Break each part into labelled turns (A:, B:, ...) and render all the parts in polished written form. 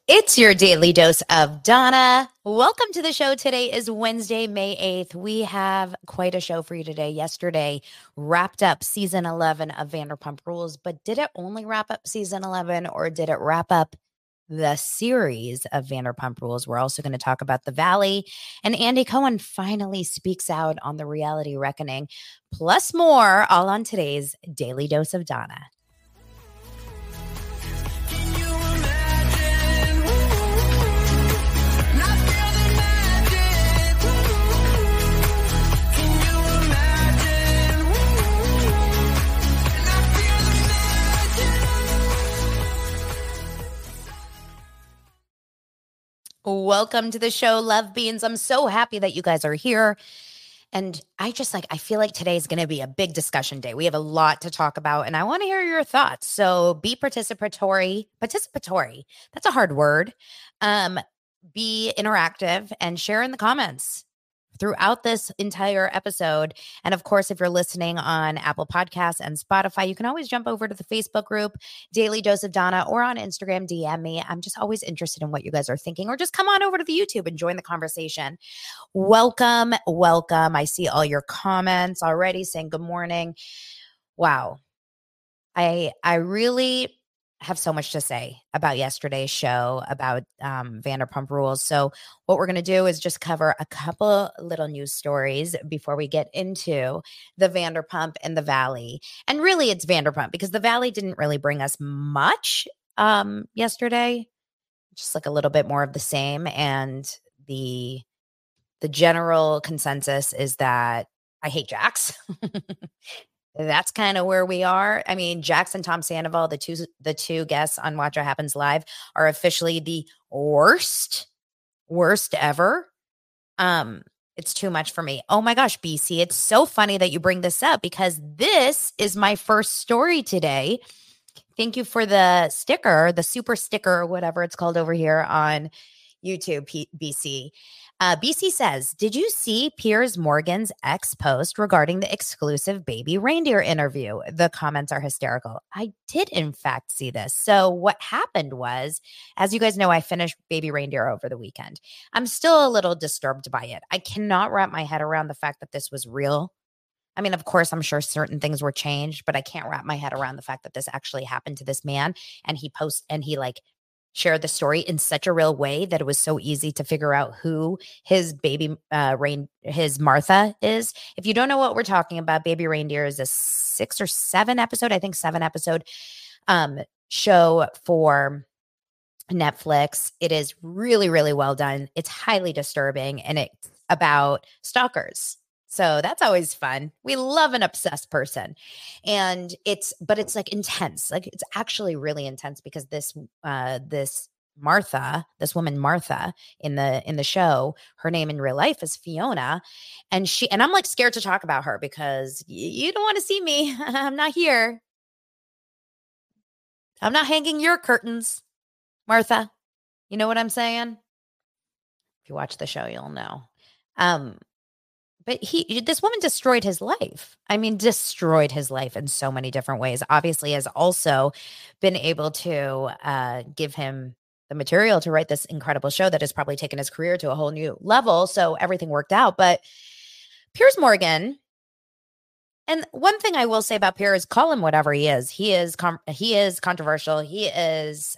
A: It's your daily dose of Donna. Welcome to the show. Today is Wednesday, May 8th. We have quite a show for you today. Yesterday wrapped up season 11 of Vanderpump Rules, but did it only wrap up season 11 or did it wrap up the series of Vanderpump Rules? We're also going to talk about The Valley, and Andy Cohen finally speaks out on the reality reckoning, plus more, all on today's daily dose of Donna. Welcome to the show, Love Beans. I'm so happy that you guys are here. And I feel like today is going to be a big discussion day. We have a lot to talk about, and I want to hear your thoughts. So be participatory. That's a hard word. Be interactive and share in the comments throughout this entire episode. And of course, if you're listening on Apple Podcasts and Spotify, you can always jump over to the Facebook group, Daily Dose of Donna, or on Instagram, DM me. I'm just always interested in what you guys are thinking, or just come on over to the YouTube and join the conversation. Welcome. I see all your comments already saying good morning. Wow. I really have so much to say about yesterday's show, about Vanderpump Rules. So what we're going to do is just cover a couple little news stories before we get into the Vanderpump and the Valley. And really it's Vanderpump, because the Valley didn't really bring us much yesterday, just like a little bit more of the same. And the general consensus is that I hate Jax. That's kind of where we are. I mean, Jax and Tom Sandoval, the two guests on Watch What Happens Live, are officially the worst ever. It's too much for me. Oh my gosh, BC, it's so funny that you bring this up, because this is my first story today. Thank you for the sticker, the super sticker, or whatever it's called over here on YouTube, BC. BC says, did you see Piers Morgan's ex post regarding the exclusive Baby Reindeer interview? The comments are hysterical. I did, in fact, see this. So what happened was, as you guys know, I finished Baby Reindeer over the weekend. I'm still a little disturbed by it. I cannot wrap my head around the fact that this was real. I mean, of course, I'm sure certain things were changed, but I can't wrap my head around the fact that this actually happened to this man. And he shared the story in such a real way that it was so easy to figure out who his baby his Martha is. If you don't know what we're talking about, Baby Reindeer is a 6 or 7 episode, I think 7 episode show for Netflix. It is really, really well done. It's highly disturbing, and it's about stalkers. So that's always fun. We love an obsessed person. And it's like intense. Like, it's actually really intense, because this woman Martha in the show, her name in real life is Fiona. And I'm like scared to talk about her, because you don't want to see me. I'm not here. I'm not hanging your curtains, Martha. You know what I'm saying? If you watch the show, you'll know. But this woman destroyed his life. I mean, destroyed his life in so many different ways. Obviously, has also been able to give him the material to write this incredible show that has probably taken his career to a whole new level. So everything worked out. But Piers Morgan, and one thing I will say about Piers, call him whatever he is. He is controversial. He is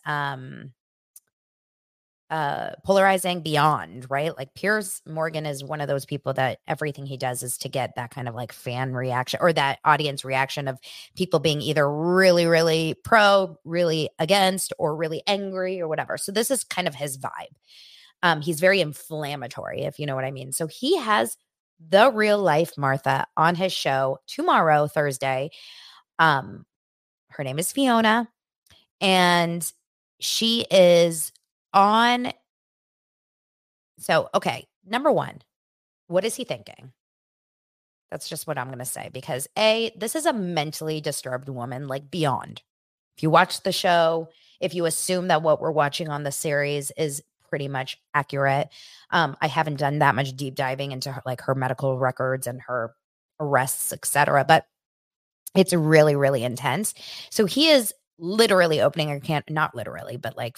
A: polarizing beyond, right? Like, Piers Morgan is one of those people that everything he does is to get that kind of like fan reaction, or that audience reaction of people being either really, really pro, really against, or really angry, or whatever. So this is kind of his vibe. He's very inflammatory, if you know what I mean. So he has the real life Martha on his show tomorrow, Thursday. Her name is Fiona, and she is on. So, okay, number one, what is he thinking? That's just what I'm going to say, because this is a mentally disturbed woman, like beyond. If you watch the show, if you assume that what we're watching on the series is pretty much accurate, I haven't done that much deep diving into her medical records and her arrests, etc. But it's really, really intense. So he is literally opening a can, not literally, but like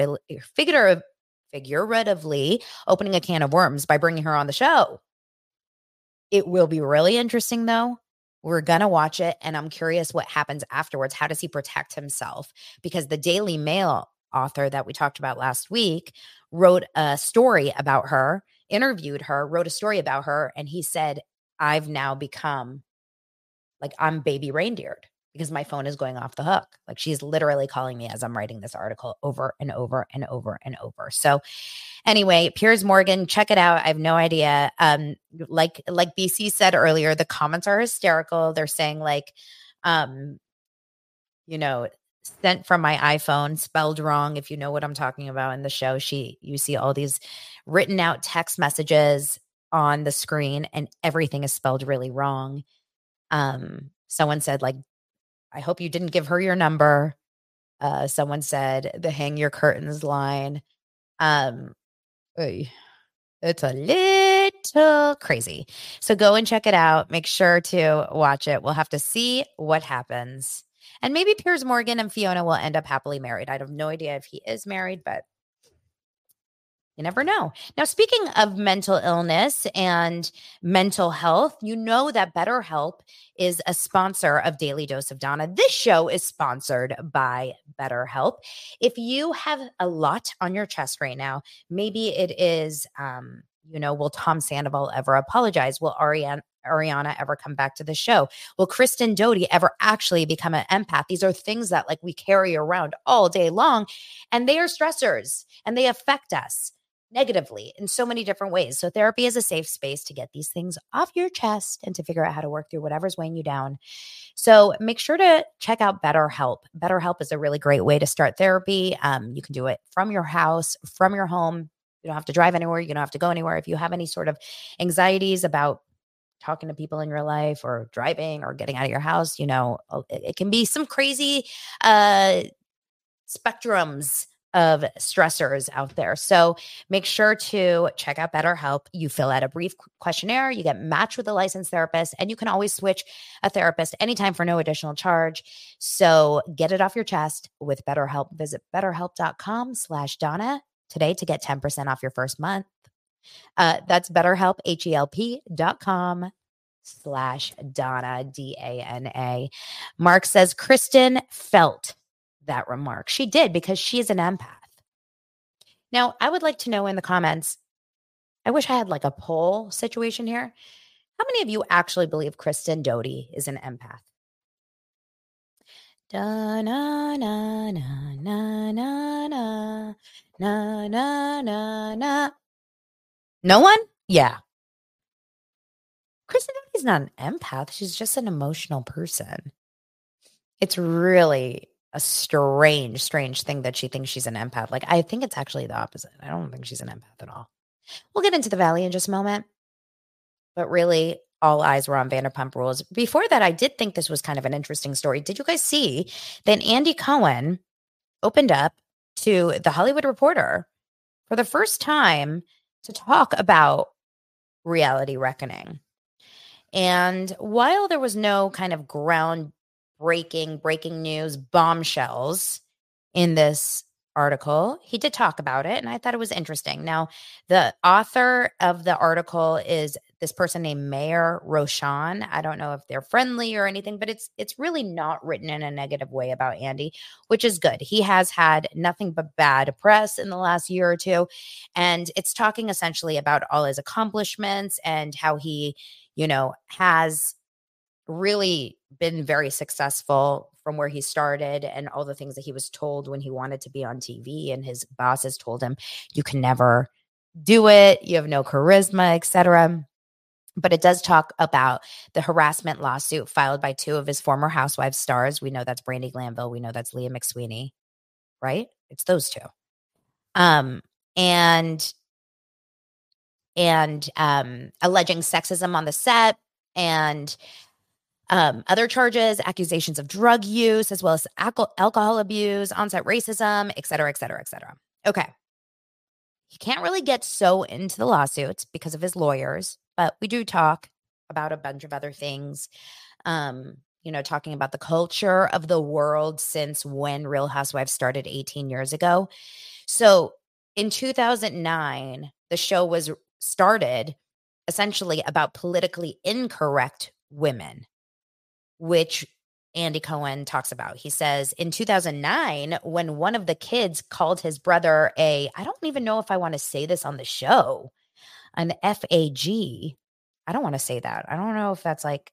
A: figuratively opening a can of worms by bringing her on the show. It will be really interesting, though. We're going to watch it, and I'm curious what happens afterwards. How does he protect himself? Because the Daily Mail author that we talked about last week wrote a story about her, interviewed her, wrote a story about her, and he said, I've now become like, I'm baby reindeered because my phone is going off the hook. Like, she's literally calling me as I'm writing this article over and over and over and over. So anyway, Piers Morgan, check it out. I have no idea. Like BC said earlier, the comments are hysterical. They're saying like, you know, sent from my iPhone, spelled wrong. If you know what I'm talking about in the show, you see all these written out text messages on the screen, and everything is spelled really wrong. Someone said like, I hope you didn't give her your number. Someone said the hang your curtains line. Oy, it's a little crazy. So go and check it out. Make sure to watch it. We'll have to see what happens. And maybe Piers Morgan and Fiona will end up happily married. I have no idea if he is married, but you never know. Now, speaking of mental illness and mental health, you know that BetterHelp is a sponsor of Daily Dose of Dana. This show is sponsored by BetterHelp. If you have a lot on your chest right now, maybe it is, will Tom Sandoval ever apologize? Will Ariana ever come back to the show? Will Kristen Doty ever actually become an empath? These are things that like we carry around all day long, and they are stressors and they affect us negatively in so many different ways. So therapy is a safe space to get these things off your chest and to figure out how to work through whatever's weighing you down. So make sure to check out BetterHelp. BetterHelp is a really great way to start therapy. You can do it from your house, from your home. You don't have to drive anywhere. You don't have to go anywhere. If you have any sort of anxieties about talking to people in your life or driving or getting out of your house, it can be some crazy spectrums of stressors out there. So make sure to check out BetterHelp. You fill out a brief questionnaire, you get matched with a licensed therapist, and you can always switch a therapist anytime for no additional charge. So get it off your chest with BetterHelp. Visit betterhelp.com /Donna today to get 10% off your first month. That's BetterHelp, HELP.com /Donna, DANA. Mark says, Kristen felt that remark. She did, because she is an empath. Now, I would like to know in the comments, I wish I had like a poll situation here. How many of you actually believe Kristen Doty is an empath? Da na na na na na na na na na na. No one? Yeah. Kristen Doty's not an empath. She's just an emotional person. It's really a strange thing that she thinks she's an empath. Like, I think it's actually the opposite. I don't think she's an empath at all. We'll get into the Valley in just a moment. But really, all eyes were on Vanderpump Rules. Before that, I did think this was kind of an interesting story. Did you guys see that Andy Cohen opened up to The Hollywood Reporter for the first time to talk about reality reckoning? And while there was no kind of breaking news bombshells in this article, he did talk about it, and I thought it was interesting. Now, the author of the article is this person named Mayor Roshan. I don't know if they're friendly or anything, but it's really not written in a negative way about Andy, which is good. He has had nothing but bad press in the last year or two, and it's talking essentially about all his accomplishments and how he, has really been very successful from where he started, and all the things that he was told when he wanted to be on TV, and his bosses told him, you can never do it, you have no charisma, etc. But it does talk about the harassment lawsuit filed by two of his former Housewives stars. We know that's Brandi Glanville. We know that's Leah McSweeney, right? It's those two. And alleging sexism on the set, and other charges, accusations of drug use, as well as alcohol abuse, on-set racism, et cetera, et cetera, et cetera. Okay. He can't really get so into the lawsuits because of his lawyers, but we do talk about a bunch of other things. talking about the culture of the world since when Real Housewives started 18 years ago. So in 2009, the show was started essentially about politically incorrect women, which Andy Cohen talks about. He says in 2009, when one of the kids called his brother I don't even know if I want to say this on the show, an FAG. I don't want to say that. I don't know if that's like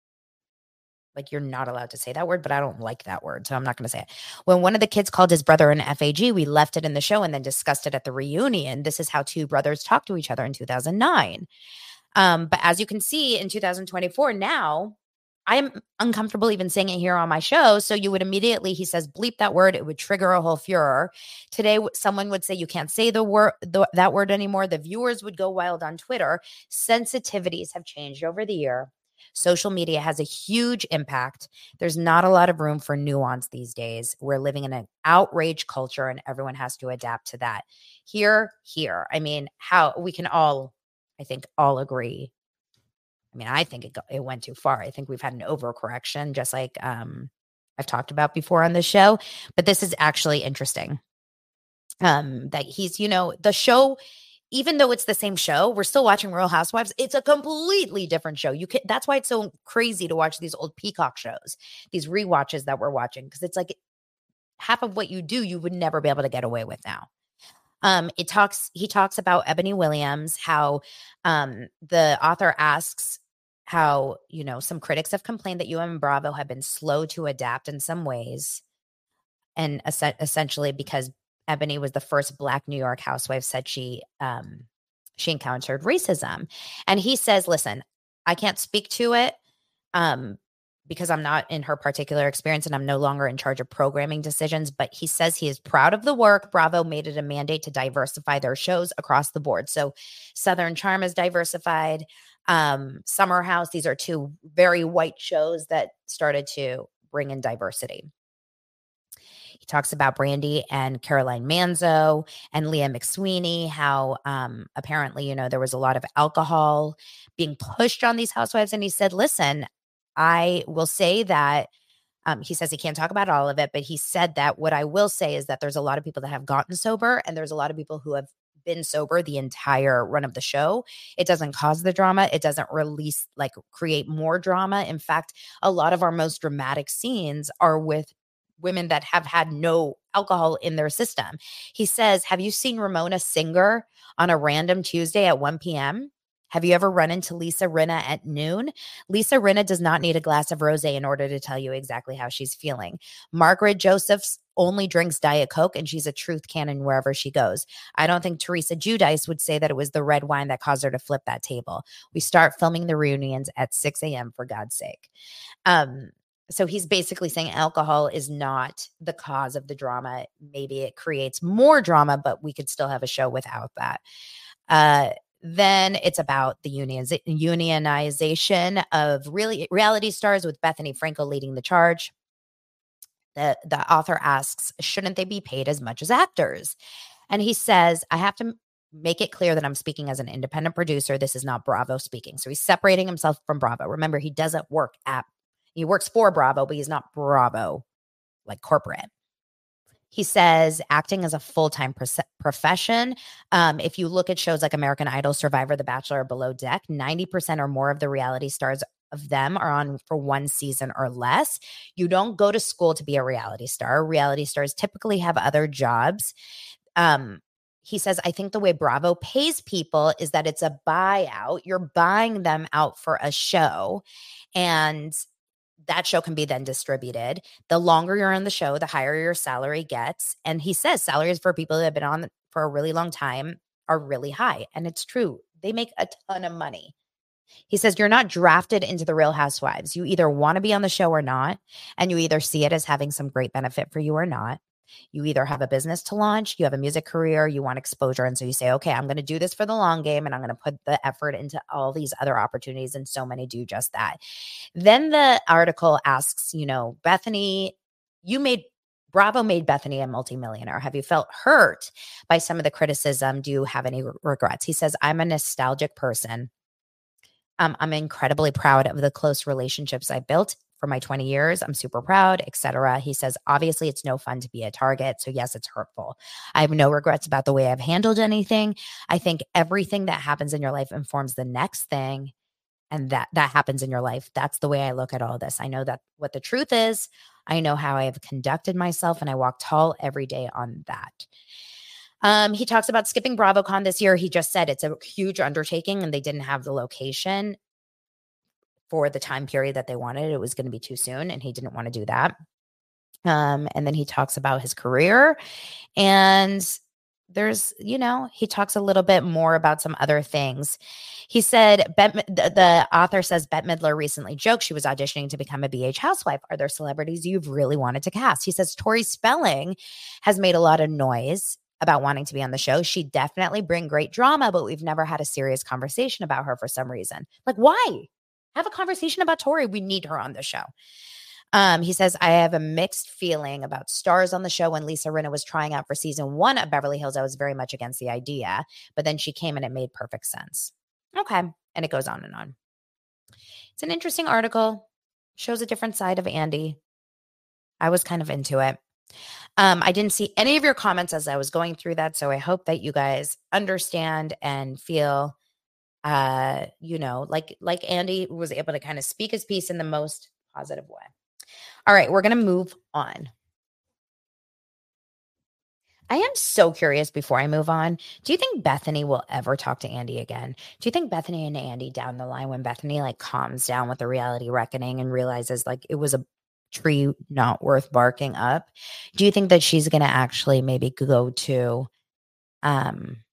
A: you're not allowed to say that word, but I don't like that word, so I'm not going to say it. When one of the kids called his brother an FAG, we left it in the show and then discussed it at the reunion. This is how two brothers talk to each other in 2009. But as you can see in 2024 now, I'm uncomfortable even saying it here on my show. So you would immediately, he says, bleep that word. It would trigger a whole furor. Today, someone would say you can't say that word anymore. The viewers would go wild on Twitter. Sensitivities have changed over the year. Social media has a huge impact. There's not a lot of room for nuance these days. We're living in an outrage culture and everyone has to adapt to that. Here. I mean, how we can all, I think, all agree. I mean, I think it went too far. I think we've had an overcorrection, just like I've talked about before on this show. But this is actually interesting. That he's, the show, even though it's the same show, we're still watching Real Housewives. It's a completely different show. That's why it's so crazy to watch these old Peacock shows, these rewatches that we're watching, because it's like half of what you do, you would never be able to get away with now. He talks about Ebony Williams, how the author asks how, some critics have complained that UM Bravo have been slow to adapt in some ways. And essentially because Ebony was the first Black New York housewife, said she encountered racism. And he says, listen, I can't speak to it because I'm not in her particular experience and I'm no longer in charge of programming decisions. But he says he is proud of the work. Bravo made it a mandate to diversify their shows across the board. So Southern Charm is diversified. Summer House, these are two very white shows that started to bring in diversity. He talks about Brandy and Caroline Manzo and Leah McSweeney, how apparently, there was a lot of alcohol being pushed on these housewives. And he said, listen, I will say that he says he can't talk about all of it, but he said that what I will say is that there's a lot of people that have gotten sober and there's a lot of people who have been sober the entire run of the show. It doesn't cause the drama. It doesn't create more drama. In fact, a lot of our most dramatic scenes are with women that have had no alcohol in their system. He says, have you seen Ramona Singer on a random Tuesday at 1 p.m.? Have you ever run into Lisa Rinna at noon? Lisa Rinna does not need a glass of rosé in order to tell you exactly how she's feeling. Margaret Josephs only drinks Diet Coke and she's a truth cannon wherever she goes. I don't think Teresa Giudice would say that it was the red wine that caused her to flip that table. We start filming the reunions at 6 a.m. for God's sake. So he's basically saying alcohol is not the cause of the drama. Maybe it creates more drama, but we could still have a show without that. Then it's about the unionization of reality stars with Bethany Frankel leading the charge. The author asks, shouldn't they be paid as much as actors? And he says, I have to make it clear that I'm speaking as an independent producer. This is not Bravo speaking. So he's separating himself from Bravo. Remember, he works for Bravo, but he's not Bravo, like corporate. He says acting is a full-time profession. If you look at shows like American Idol, Survivor, The Bachelor, or Below Deck, 90% or more of the reality stars of them are on for one season or less. You don't go to school to be a reality star. Reality stars typically have other jobs. He says, I think the way Bravo pays people is that it's a buyout. You're buying them out for a show, and that show can be then distributed. The longer you're on the show, the higher your salary gets. And he says salaries for people that have been on for a really long time are really high. And it's true. They make a ton of money. He says you're not drafted into the Real Housewives. You either want to be on the show or not. And you either see it as having some great benefit for you or not. You either have a business to launch, you have a music career, you want exposure. And so you say, okay, I'm going to do this for the long game and I'm going to put the effort into all these other opportunities. And so many do just that. Then the article asks, Bethany, Bravo made Bethany a multimillionaire. Have you felt hurt by some of the criticism? Do you have any regrets? He says, I'm a nostalgic person. I'm incredibly proud of the close relationships I built for my 20 years. I'm super proud, etc. He says, obviously, it's no fun to be a target. So, yes, it's hurtful. I have no regrets about the way I've handled anything. I think everything that happens in your life informs the next thing. And that happens in your life. That's the way I look at all this. I know that what the truth is. I know how I have conducted myself, and I walk tall every day on that. He talks about skipping BravoCon this year. He just said it's a huge undertaking and they didn't have the location for the time period that they wanted. It was going to be too soon and he didn't want to do that. And then he talks about his career and he talks a little bit more about some other things. He said, the author says, Bette Midler recently joked she was auditioning to become a BH housewife. Are there celebrities you've really wanted to cast? He says, Tori Spelling has made a lot of noise about wanting to be on the show. She definitely bring great drama, but we've never had a serious conversation about her for some reason. Like, why? Have a conversation about Tori. We need her on the show. He says, I have a mixed feeling about stars on the show. When Lisa Rinna was trying out for season 1 of Beverly Hills, I was very much against the idea, but then she came and it made perfect sense. Okay. And it goes on and on. It's an interesting article. Shows a different side of Andy. I was kind of into it. I didn't see any of your comments as I was going through that. So I hope that you guys understand and feel, like Andy was able to kind of speak his piece in the most positive way. All right, we're going to move on. I am so curious before I move on. Do you think Bethany will ever talk to Andy again? Do you think Bethany and Andy down the line, when Bethany like calms down with the reality reckoning and realizes like it was a tree not worth barking up, do you think that she's going to actually maybe go to, I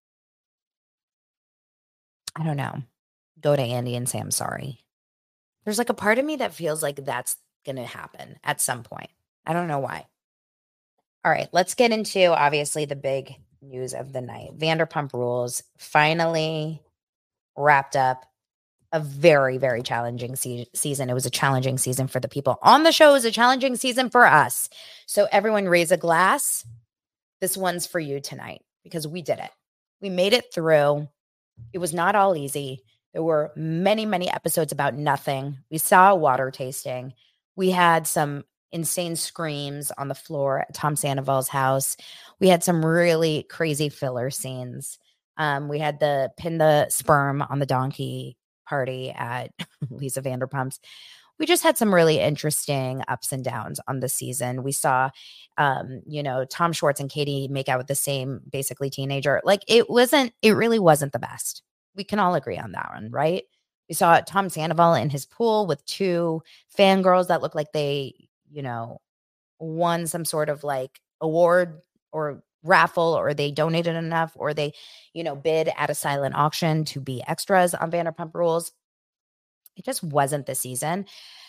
A: don't know, go to Andy and say, I'm sorry? There's like a part of me that feels like that's going to happen at some point. I don't know why. All right, let's get into obviously the big news of the night. Vanderpump Rules finally wrapped up a very, very challenging season. It was a challenging season for the people on the show. It was a challenging season for us. So everyone raise a glass. This one's for you tonight because we did it. We made it through. It was not all easy. There were many, many episodes about nothing. We saw a water tasting. We had some insane screams on the floor at Tom Sandoval's house. We had some really crazy filler scenes. We had the pin the sperm on the donkey party at Lisa Vanderpump's. We just had some really interesting ups and downs on the season. We saw, Tom Schwartz and Katie make out with the same basically teenager. Like it really wasn't the best. We can all agree on that one, right? We saw Tom Sandoval in his pool with 2 fangirls that looked like they, won some sort of like award or raffle, or they donated enough, or they, bid at a silent auction to be extras on Vanderpump Rules. It just wasn't the season.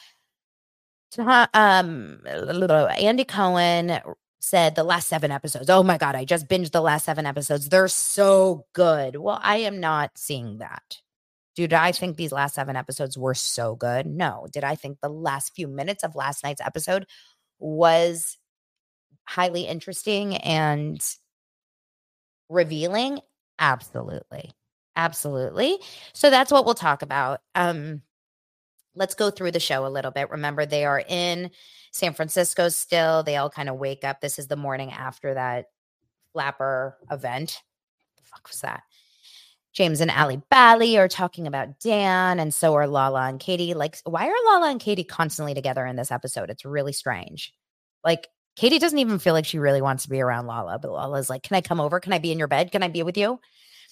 A: Andy Cohen said the last 7 episodes. Oh my God, I just binged the last 7 episodes. They're so good. Well, I am not seeing that. Did I think these last 7 episodes were so good? No. Did I think the last few minutes of last night's episode was highly interesting and revealing? Absolutely. Absolutely. So that's what we'll talk about. Let's go through the show a little bit. Remember, they are in San Francisco still. They all kind of wake up. This is the morning after that flapper event. What the fuck was that? James and Ali Bally are talking about Dan, and so are Lala and Katie. Like, why are Lala and Katie constantly together in this episode? It's really strange. Like, Katie doesn't even feel like she really wants to be around Lala, but Lala's like, can I come over? Can I be in your bed? Can I be with you?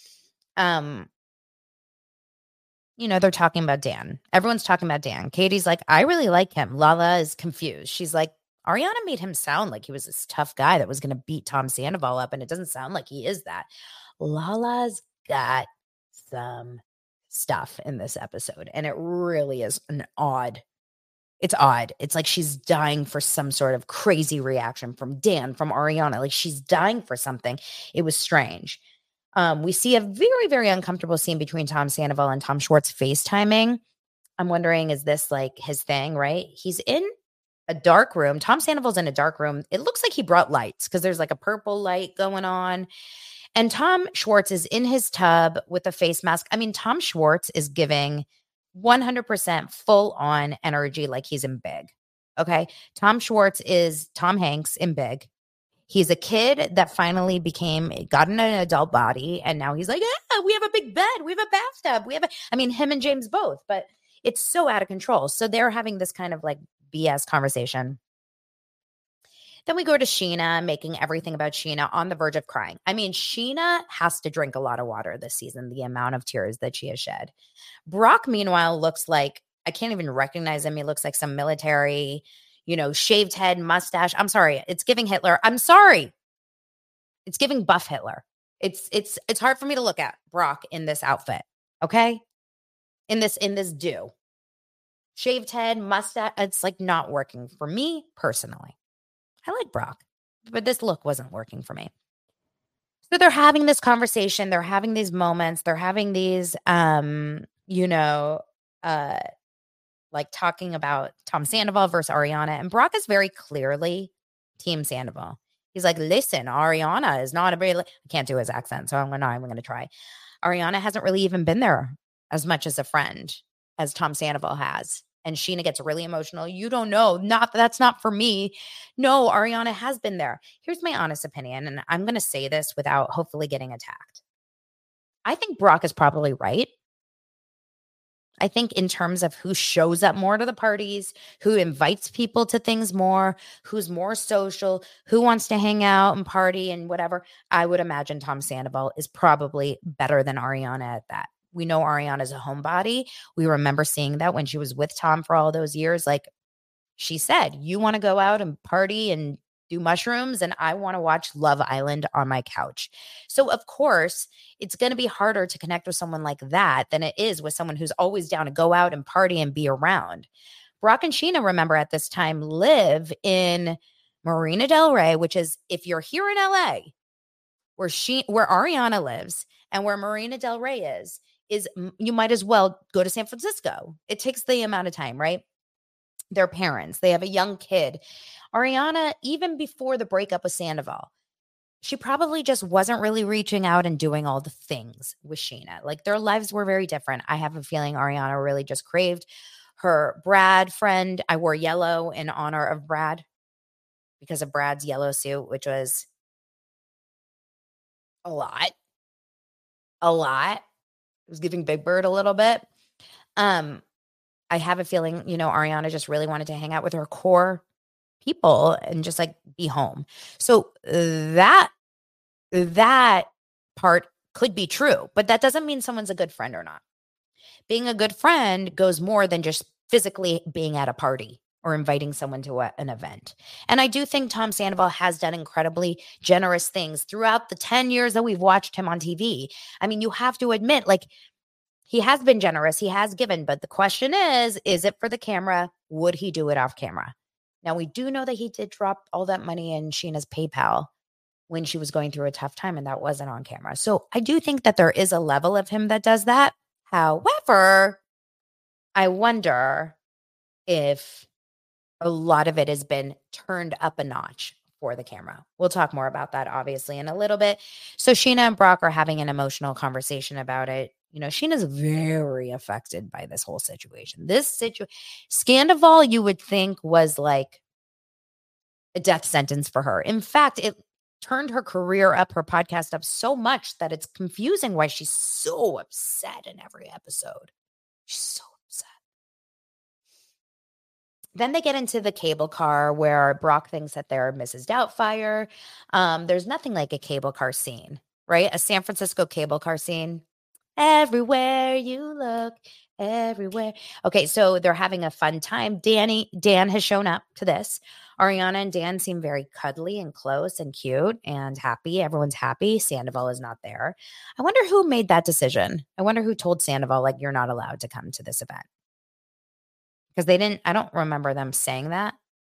A: They're talking about Dan. Everyone's talking about Dan. Katie's like, I really like him. Lala is confused. She's like, Ariana made him sound like he was this tough guy that was going to beat Tom Sandoval up, and it doesn't sound like he is that. Lala's got some stuff in this episode, and it really is it's odd. It's like she's dying for some sort of crazy reaction from Dan, from Ariana. Like she's dying for something. It was strange. We see a very, very uncomfortable scene between Tom Sandoval and Tom Schwartz FaceTiming. I'm wondering, is this like his thing, right? He's in a dark room. Tom Sandoval's in a dark room. It looks like he brought lights because there's like a purple light going on. And Tom Schwartz is in his tub with a face mask. I mean, Tom Schwartz is giving 100% full on energy like he's in big. Okay. Tom Schwartz is Tom Hanks in Big. He's a kid that finally got in an adult body. And now he's like, yeah, we have a big bed. We have a bathtub. I mean, him and James both, but it's so out of control. So they're having this kind of like BS conversation. Then we go to Scheana, making everything about Scheana, on the verge of crying. I mean, Scheana has to drink a lot of water this season, the amount of tears that she has shed. Brock, meanwhile, looks like, I can't even recognize him. He looks like some military, shaved head, mustache. I'm sorry. It's giving Hitler. I'm sorry. It's giving buff Hitler. It's hard for me to look at Brock in this outfit. Okay? In this do. Shaved head, mustache. It's like not working for me personally. I like Brock, but this look wasn't working for me. So they're having this conversation. They're having these moments. They're having these, like talking about Tom Sandoval versus Ariana. And Brock is very clearly Team Sandoval. He's like, listen, Ariana is not I can't do his accent, so I'm not even going to try. Ariana hasn't really even been there as much as a friend as Tom Sandoval has. And Scheana gets really emotional. You don't know. That's not for me. No, Ariana has been there. Here's my honest opinion, and I'm going to say this without hopefully getting attacked. I think Brock is probably right. I think in terms of who shows up more to the parties, who invites people to things more, who's more social, who wants to hang out and party and whatever, I would imagine Tom Sandoval is probably better than Ariana at that. We know Ariana's a homebody. We remember seeing that when she was with Tom for all those years. Like she said, you want to go out and party and do mushrooms, and I want to watch Love Island on my couch. So, of course, it's going to be harder to connect with someone like that than it is with someone who's always down to go out and party and be around. Brock and Scheana, remember, at this time live in Marina Del Rey, which is, if you're here in LA, where Ariana lives and where Marina Del Rey is you might as well go to San Francisco. It takes the amount of time, right? Their parents, they have a young kid. Ariana, even before the breakup with Sandoval, she probably just wasn't really reaching out and doing all the things with Scheana. Like their lives were very different. I have a feeling Ariana really just craved her Brad friend. I wore yellow in honor of Brad because of Brad's yellow suit, which was a lot. It was giving Big Bird a little bit. I have a feeling, Ariana just really wanted to hang out with her core people and just like be home. So that part could be true, but that doesn't mean someone's a good friend or not. Being a good friend goes more than just physically being at a party or inviting someone to an event. And I do think Tom Sandoval has done incredibly generous things throughout the 10 years that we've watched him on TV. I mean, you have to admit, like, he has been generous. He has given. But the question is it for the camera? Would he do it off camera? Now, we do know that he did drop all that money in Scheana's PayPal when she was going through a tough time, and that wasn't on camera. So I do think that there is a level of him that does that. However, I wonder if a lot of it has been turned up a notch for the camera. We'll talk more about that, obviously, in a little bit. So Scheana and Brock are having an emotional conversation about it. Scheana's very affected by this whole situation. Scandoval, you would think, was like a death sentence for her. In fact, it turned her career up, her podcast up so much that it's confusing why she's so upset in every episode. She's so upset. Then they get into the cable car where Brock thinks that they're Mrs. Doubtfire. There's nothing like a cable car scene, right? A San Francisco cable car scene. Everywhere you look, everywhere. Okay, so they're having a fun time. Dan has shown up to this. Ariana and Dan seem very cuddly and close and cute and happy. Everyone's happy. Sandoval is not there. I wonder who made that decision. I wonder who told Sandoval, like, you're not allowed to come to this event. Because I don't remember them saying that.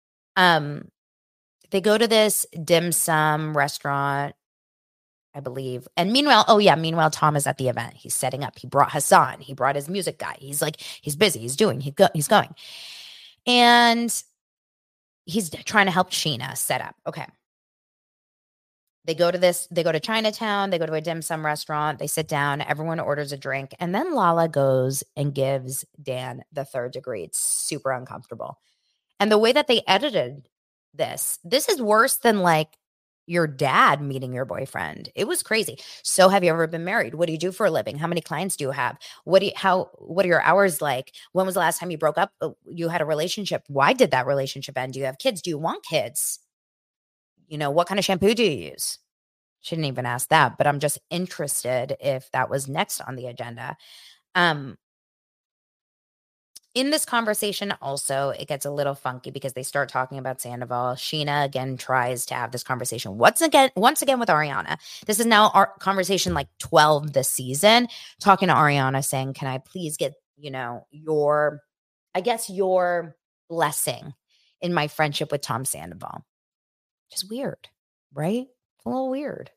A: They go to this dim sum restaurant, I believe. And meanwhile, Tom is at the event. He's setting up. He brought Hassan. He brought his music guy. He's busy. He's going. And he's trying to help Scheana set up. Okay. They go to Chinatown. They go to a dim sum restaurant. They sit down. Everyone orders a drink. And then Lala goes and gives Dan the third degree. It's super uncomfortable. And the way that they edited this is worse than like your dad meeting your boyfriend. It was crazy. So have you ever been married? What do you do for a living? How many clients do you have? What are your hours like? When was the last time you broke up? You had a relationship. Why did that relationship end? Do you have kids? Do you want kids? What kind of shampoo do you use? Shouldn't even ask that, but I'm just interested if that was next on the agenda. In this conversation also, it gets a little funky because they start talking about Sandoval. Scheana again tries to have this conversation once again with Ariana. This is now our conversation like 12 this season, talking to Ariana saying, can I please get, your blessing in my friendship with Tom Sandoval? Which is weird, right? It's a little weird.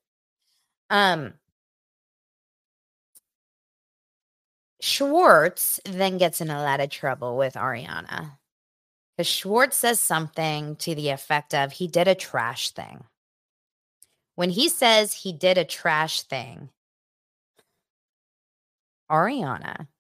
A: Schwartz then gets in a lot of trouble with Ariana because Schwartz says something to the effect of he did a trash thing. When he says he did a trash thing, Ariana,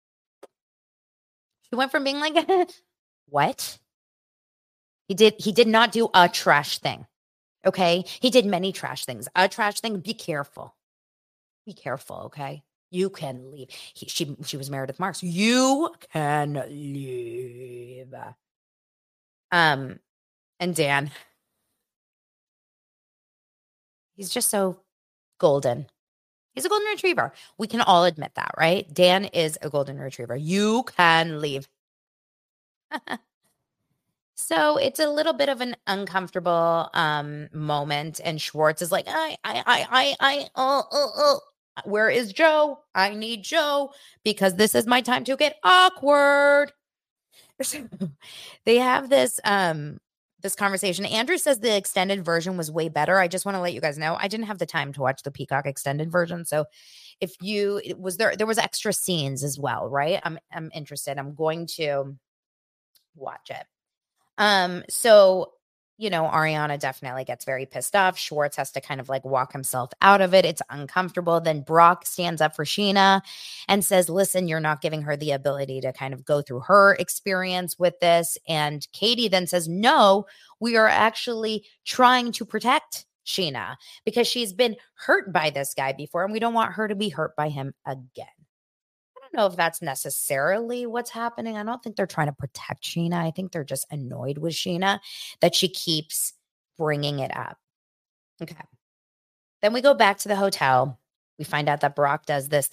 A: she went from being like, what? He did not do a trash thing. Okay. He did many trash things. A trash thing. Be careful. Be careful. Okay. You can leave. She was married with Mark. So you can leave. And Dan, he's just so golden. He's a golden retriever. We can all admit that, right? Dan is a golden retriever. You can leave. So it's a little bit of an uncomfortable moment. And Schwartz is like, where is Joe? I need Joe because this is my time to get awkward. They have this conversation. Andrew says the extended version was way better. I just want to let you guys know I didn't have the time to watch the Peacock extended version. So if there was extra scenes as well, right? I'm interested. I'm going to watch it. So Ariana definitely gets very pissed off. Schwartz has to kind of like walk himself out of it. It's uncomfortable. Then Brock stands up for Scheana and says, listen, you're not giving her the ability to kind of go through her experience with this. And Katie then says, no, we are actually trying to protect Scheana because she's been hurt by this guy before and we don't want her to be hurt by him again. I don't know if that's necessarily what's happening. I don't think they're trying to protect Scheana. I think they're just annoyed with Scheana that she keeps bringing it up. Okay. Then we go back to the hotel. We find out that Brock does this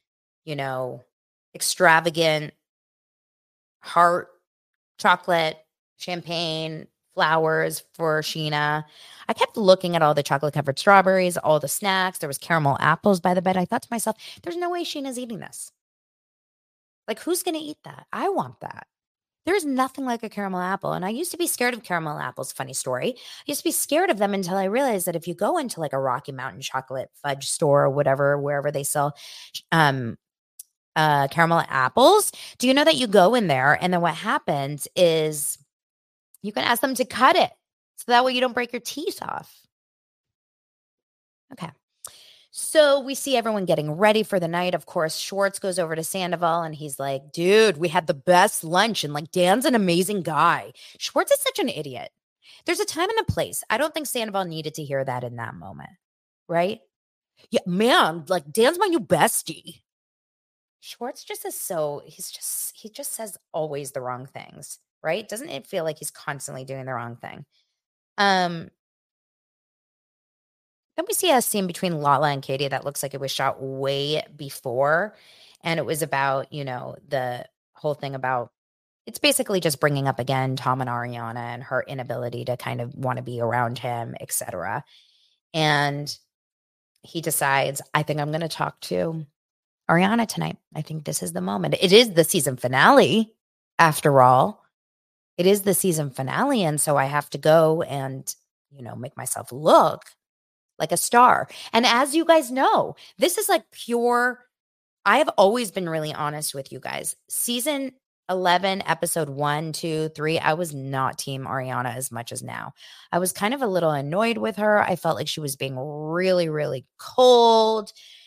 A: extravagant heart chocolate, champagne, flowers for Scheana. I kept looking at all the chocolate covered strawberries, all the snacks. There was caramel apples by the bed. I thought to myself, there's no way Scheana's eating this. Like, who's going to eat that? I want that. There's nothing like a caramel apple. And I used to be scared of caramel apples. Funny story. I used to be scared of them until I realized that if you go into like a Rocky Mountain chocolate fudge store or whatever, wherever they sell caramel apples, do you know that you go in there and then what happens is you can ask them to cut it so that way you don't break your teeth off. Okay. So we see everyone getting ready for the night. Of course, Schwartz goes over to Sandoval and he's like, dude, we had the best lunch. And like, Dan's an amazing guy. Schwartz is such an idiot. There's a time and a place. I don't think Sandoval needed to hear that in that moment. Right? Yeah, man, like Dan's my new bestie. Schwartz just is he just says always the wrong things. Right? Doesn't it feel like he's constantly doing the wrong thing? Then we see a scene between Lala and Katie that looks like it was shot way before. And it was about, the whole thing about, it's basically just bringing up again Tom and Ariana and her inability to kind of want to be around him, etc. And he decides, I think I'm going to talk to Ariana tonight. I think this is the moment. It is the season finale, after all. It is the season finale. And so I have to go and, make myself look like a star. And as you guys know, this is like pure. I have always been really honest with you guys. Season 11, episode 1, 2, 3, I was not team Ariana as much as now. I was kind of a little annoyed with her. I felt like she was being really, really cold.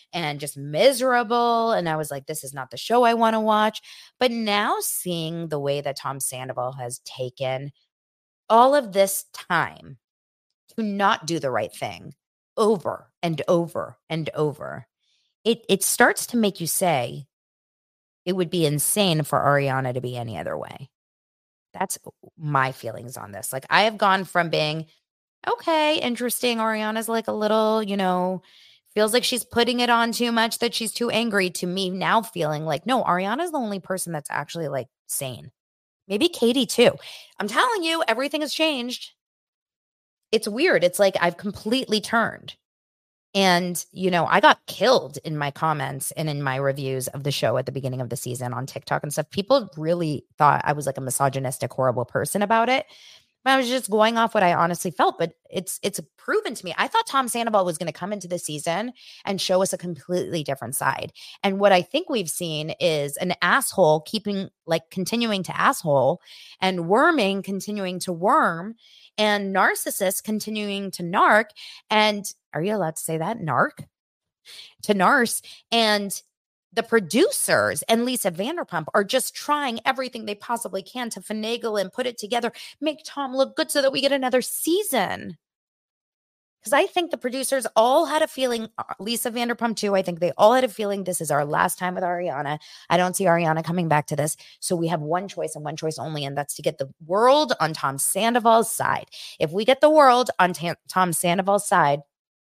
A: and just miserable. And I was like, this is not the show I want to watch. But now seeing the way that Tom Sandoval has taken all of this time to not do the right thing over and over and over, it starts to make you say it would be insane for Ariana to be any other way. That's my feelings on this. Like, I have gone from being, okay, interesting. Ariana's like a little, feels like she's putting it on too much, that she's too angry, to me now feeling like, no, Ariana's the only person that's actually like sane. Maybe Katie too. I'm telling you, everything has changed. It's weird. It's like I've completely turned. And, I got killed in my comments and in my reviews of the show at the beginning of the season on TikTok and stuff. People really thought I was like a misogynistic, horrible person about it. But I was just going off what I honestly felt. But it's proven to me. I thought Tom Sandoval was going to come into the season and show us a completely different side. And what I think we've seen is an asshole continuing to asshole, and worming continuing to worm, and narcissist continuing to narc. And are you allowed to say that? Narc? To narce. And the producers and Lisa Vanderpump are just trying everything they possibly can to finagle and put it together, make Tom look good so that we get another season. Because I think the producers all had a feeling, Lisa Vanderpump too, I think they all had a feeling this is our last time with Ariana. I don't see Ariana coming back to this. So we have one choice and one choice only, and that's to get the world on Tom Sandoval's side. If we get the world on Tom Sandoval's side,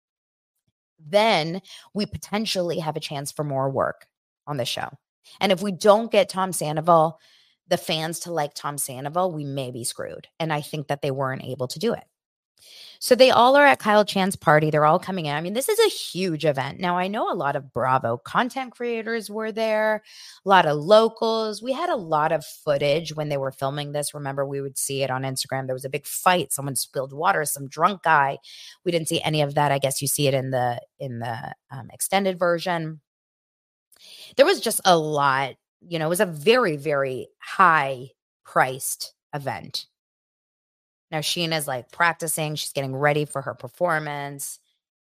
A: then we potentially have a chance for more work on the show. And if we don't get Tom Sandoval, the fans to like Tom Sandoval, we may be screwed. And I think that they weren't able to do it. So they all are at Kyle Chan's party. They're all coming in. I mean, this is a huge event. Now, I know a lot of Bravo content creators were there, a lot of locals. We had a lot of footage when they were filming this. Remember, we would see it on Instagram. There was a big fight. Someone spilled water, some drunk guy. We didn't see any of that. I guess you see it in the extended version. There was just a lot. It was a very, very high-priced event. Now, Sheena's like practicing. She's getting ready for her performance.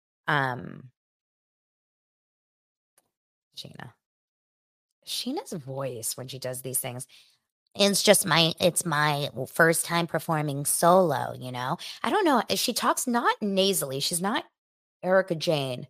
A: Sheena's voice when she does these things. It's my first time performing solo, I don't know. She talks not nasally. She's not Erica Jane.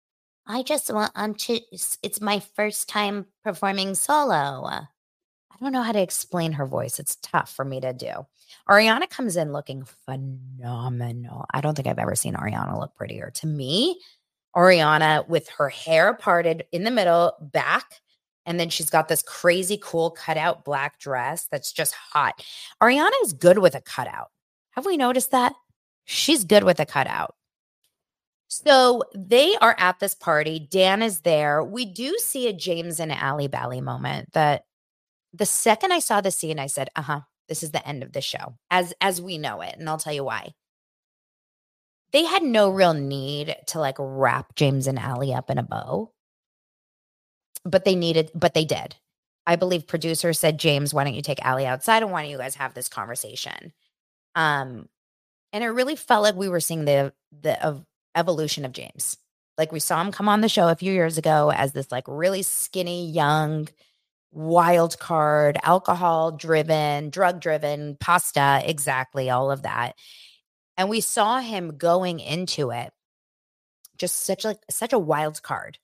A: It's my first time performing solo. I don't know how to explain her voice. It's tough for me to do. Ariana comes in looking phenomenal. I don't think I've ever seen Ariana look prettier. To me, Ariana with her hair parted in the middle, back, and then she's got this crazy cool cutout black dress that's just hot. Ariana is good with a cutout. Have we noticed that? She's good with a cutout. So they are at this party. Dan is there. We do see a James and Allie Bally moment that the second I saw the scene, I said, this is the end of the show as we know it. And I'll tell you why. They had no real need to like wrap James and Allie up in a bow, but they did. I believe producers said, James, why don't you take Allie outside and why don't you guys have this conversation? And it really felt like we were seeing the evolution of James. Like we saw him come on the show a few years ago as this like really skinny, young, wild card, alcohol driven, drug driven, pasta, exactly, all of that. And we saw him going into it just such a wild card.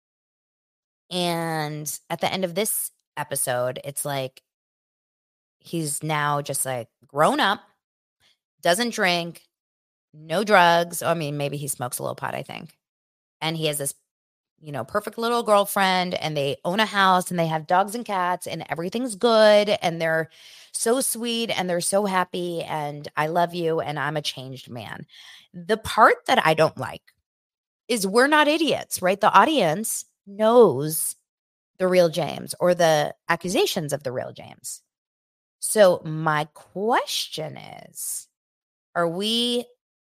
A: And at the end of this episode, it's like he's now just like grown up, doesn't drink, no drugs. I mean, maybe he smokes a little pot, I think. And he has this perfect little girlfriend, and they own a house and they have dogs and cats and everything's good. And they're so sweet and they're so happy. And I love you. And I'm a changed man. The part that I don't like is we're not idiots, right? The audience knows the real James or the accusations of the real James. So my question is, are we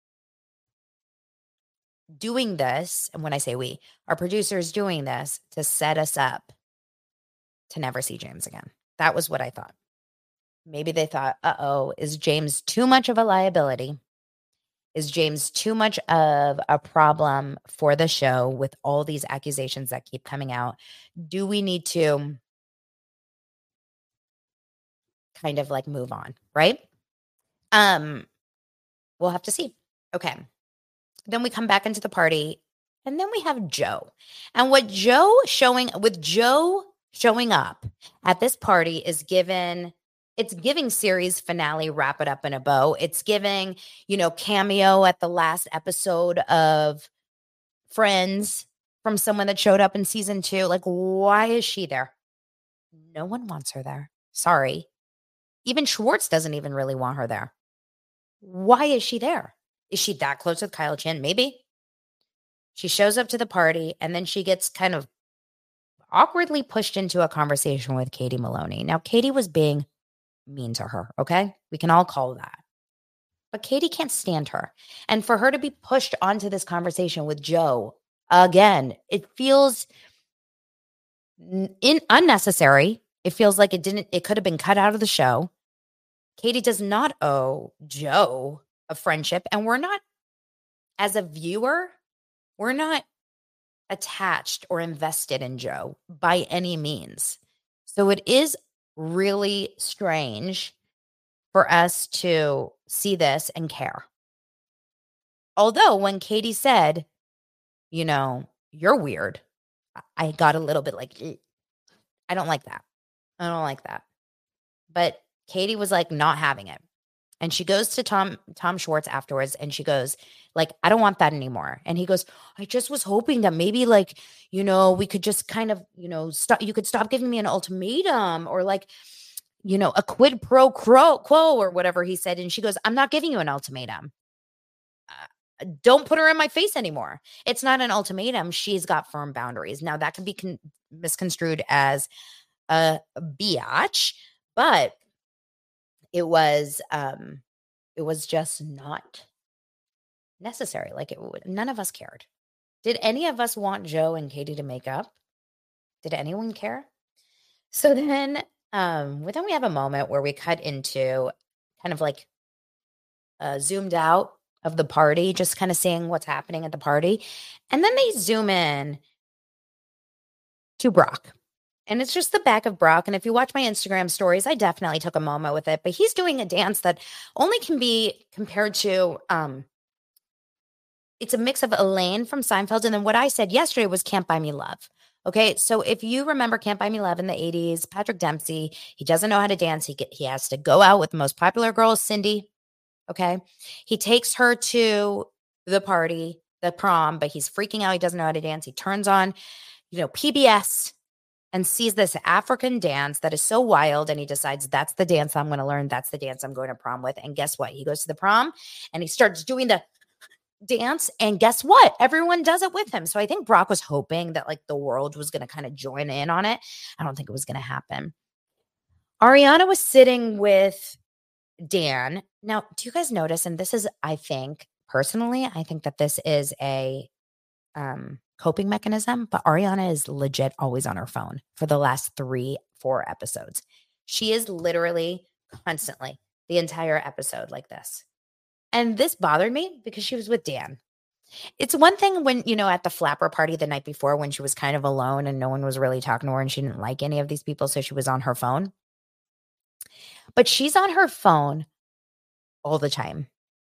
A: doing this? And when I say we, are producers doing this to set us up to never see James again? That was what I thought. Maybe they thought, is James too much of a liability? Is James too much of a problem for the show with all these accusations that keep coming out? Do we need to kind of like move on, right? We'll have to see. Okay. Then we come back into the party and then we have Joe. And what Joe showing up at this party is giving series finale, wrap it up in a bow. It's giving, cameo at the last episode of Friends from someone that showed up in season 2. Like, why is she there? No one wants her there. Sorry. Even Schwartz doesn't even really want her there. Why is she there? Is she that close with Kyle Chan? Maybe. She shows up to the party and then she gets kind of awkwardly pushed into a conversation with Katie Maloney. Now, Katie was being mean to her, okay? We can all call that. But Katie can't stand her. And for her to be pushed onto this conversation with Joe, again, it feels unnecessary. It feels like it could have been cut out of the show. Katie does not owe Joe a friendship. And we're not, as a viewer, we're not attached or invested in Joe by any means. So it is really strange for us to see this and care. Although when Katie said, you're weird, I got a little bit like, I don't like that. I don't like that. But Katie was like not having it. And she goes to Tom Schwartz afterwards and she goes, like, I don't want that anymore. And he goes, I just was hoping that maybe like, we could just kind of, stop. You could stop giving me an ultimatum or like, a quid pro quo or whatever he said. And she goes, I'm not giving you an ultimatum. Don't put her in my face anymore. It's not an ultimatum. She's got firm boundaries. Now that could be misconstrued as a biatch, but it was just not necessary. Like none of us cared. Did any of us want Joe and Katie to make up? Did anyone care? So then we have a moment where we cut into kind of like zoomed out of the party, just kind of seeing what's happening at the party. And then they zoom in to Brock. And it's just the back of Brock. And if you watch my Instagram stories, I definitely took a moment with it. But he's doing a dance that only can be compared to, it's a mix of Elaine from Seinfeld. And then what I said yesterday was Can't Buy Me Love. Okay, so if you remember Can't Buy Me Love in the 80s, Patrick Dempsey, he doesn't know how to dance. He has to go out with the most popular girl, Cindy. Okay, he takes her to the party, the prom, but he's freaking out. He doesn't know how to dance. He turns on, PBS and sees this African dance that is so wild. And he decides that's the dance I'm going to learn. That's the dance I'm going to prom with. And guess what? He goes to the prom and he starts doing the dance. And guess what? Everyone does it with him. So I think Brock was hoping that like the world was going to kind of join in on it. I don't think it was going to happen. Ariana was sitting with Dan. Now, do you guys notice? And this is, I think that this is a coping mechanism, but Ariana is legit always on her phone for the last 3-4 episodes. She is literally constantly the entire episode like this. And this bothered me because she was with Dan. It's one thing when, at the flapper party the night before when she was kind of alone and no one was really talking to her and she didn't like any of these people, so she was on her phone. But she's on her phone all the time.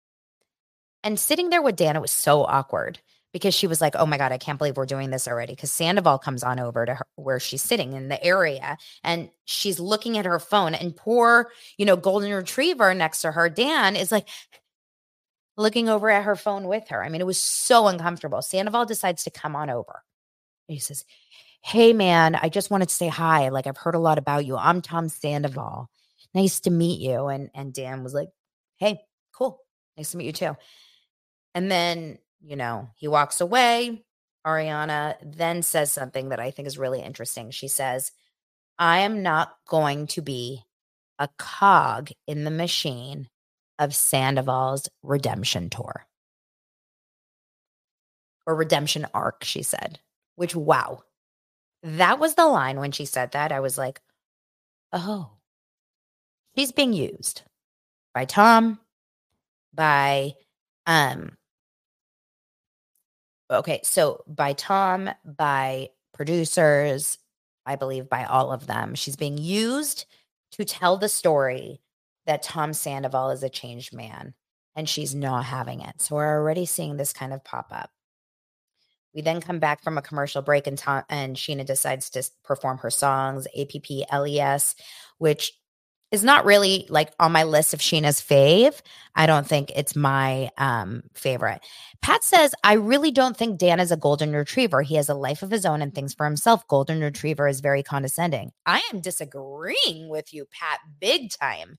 A: And sitting there with Dan, it was so awkward because she was like, oh my God, I can't believe we're doing this already. Because Sandoval comes on over to her where she's sitting in the area and she's looking at her phone and poor, golden retriever next to her, Dan, is like looking over at her phone with her. I mean, it was so uncomfortable. Sandoval decides to come on over. And he says, hey man, I just wanted to say hi. Like I've heard a lot about you. I'm Tom Sandoval. Nice to meet you. And Dan was like, hey, cool. Nice to meet you too. And then, he walks away. Ariana then says something that I think is really interesting. She says, I am not going to be a cog in the machine of Sandoval's redemption tour. Or redemption arc, she said. Which, wow. That was the line when she said that. I was like, oh, she's being used by Tom, by Um, okay, so by Tom, by producers, I believe by all of them, she's being used to tell the story that Tom Sandoval is a changed man, and she's not having it. So we're already seeing this kind of pop up. We then come back from a commercial break, and Sheena decides to perform her songs, APPLES, which is not really like on my list of Sheena's fave. I don't think it's my favorite. Pat says, I really don't think Dan is a golden retriever. He has a life of his own and thinks for himself. Golden retriever is very condescending. I am disagreeing with you, Pat, big time.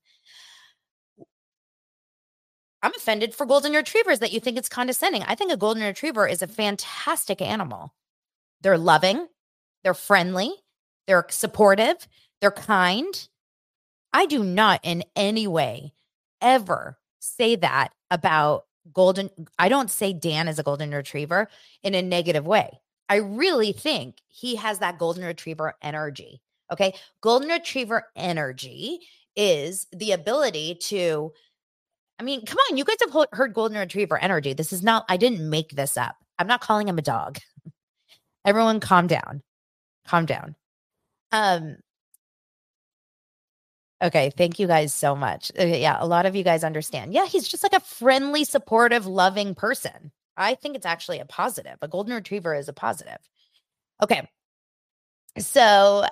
A: I'm offended for golden retrievers that you think it's condescending. I think a golden retriever is a fantastic animal. They're loving, they're friendly, they're supportive, they're kind. I do not in any way ever say that about golden. I don't say Dan is a golden retriever in a negative way. I really think he has that golden retriever energy. Okay. Golden retriever energy is the ability to, I mean, come on, you guys have heard golden retriever energy. This is not, I didn't make this up. I'm not calling him a dog. Everyone calm down. Calm down. Okay, thank you guys so much. Yeah, a lot of you guys understand. Yeah, he's just like a friendly, supportive, loving person. I think it's actually a positive. A golden retriever is a positive. Okay. So,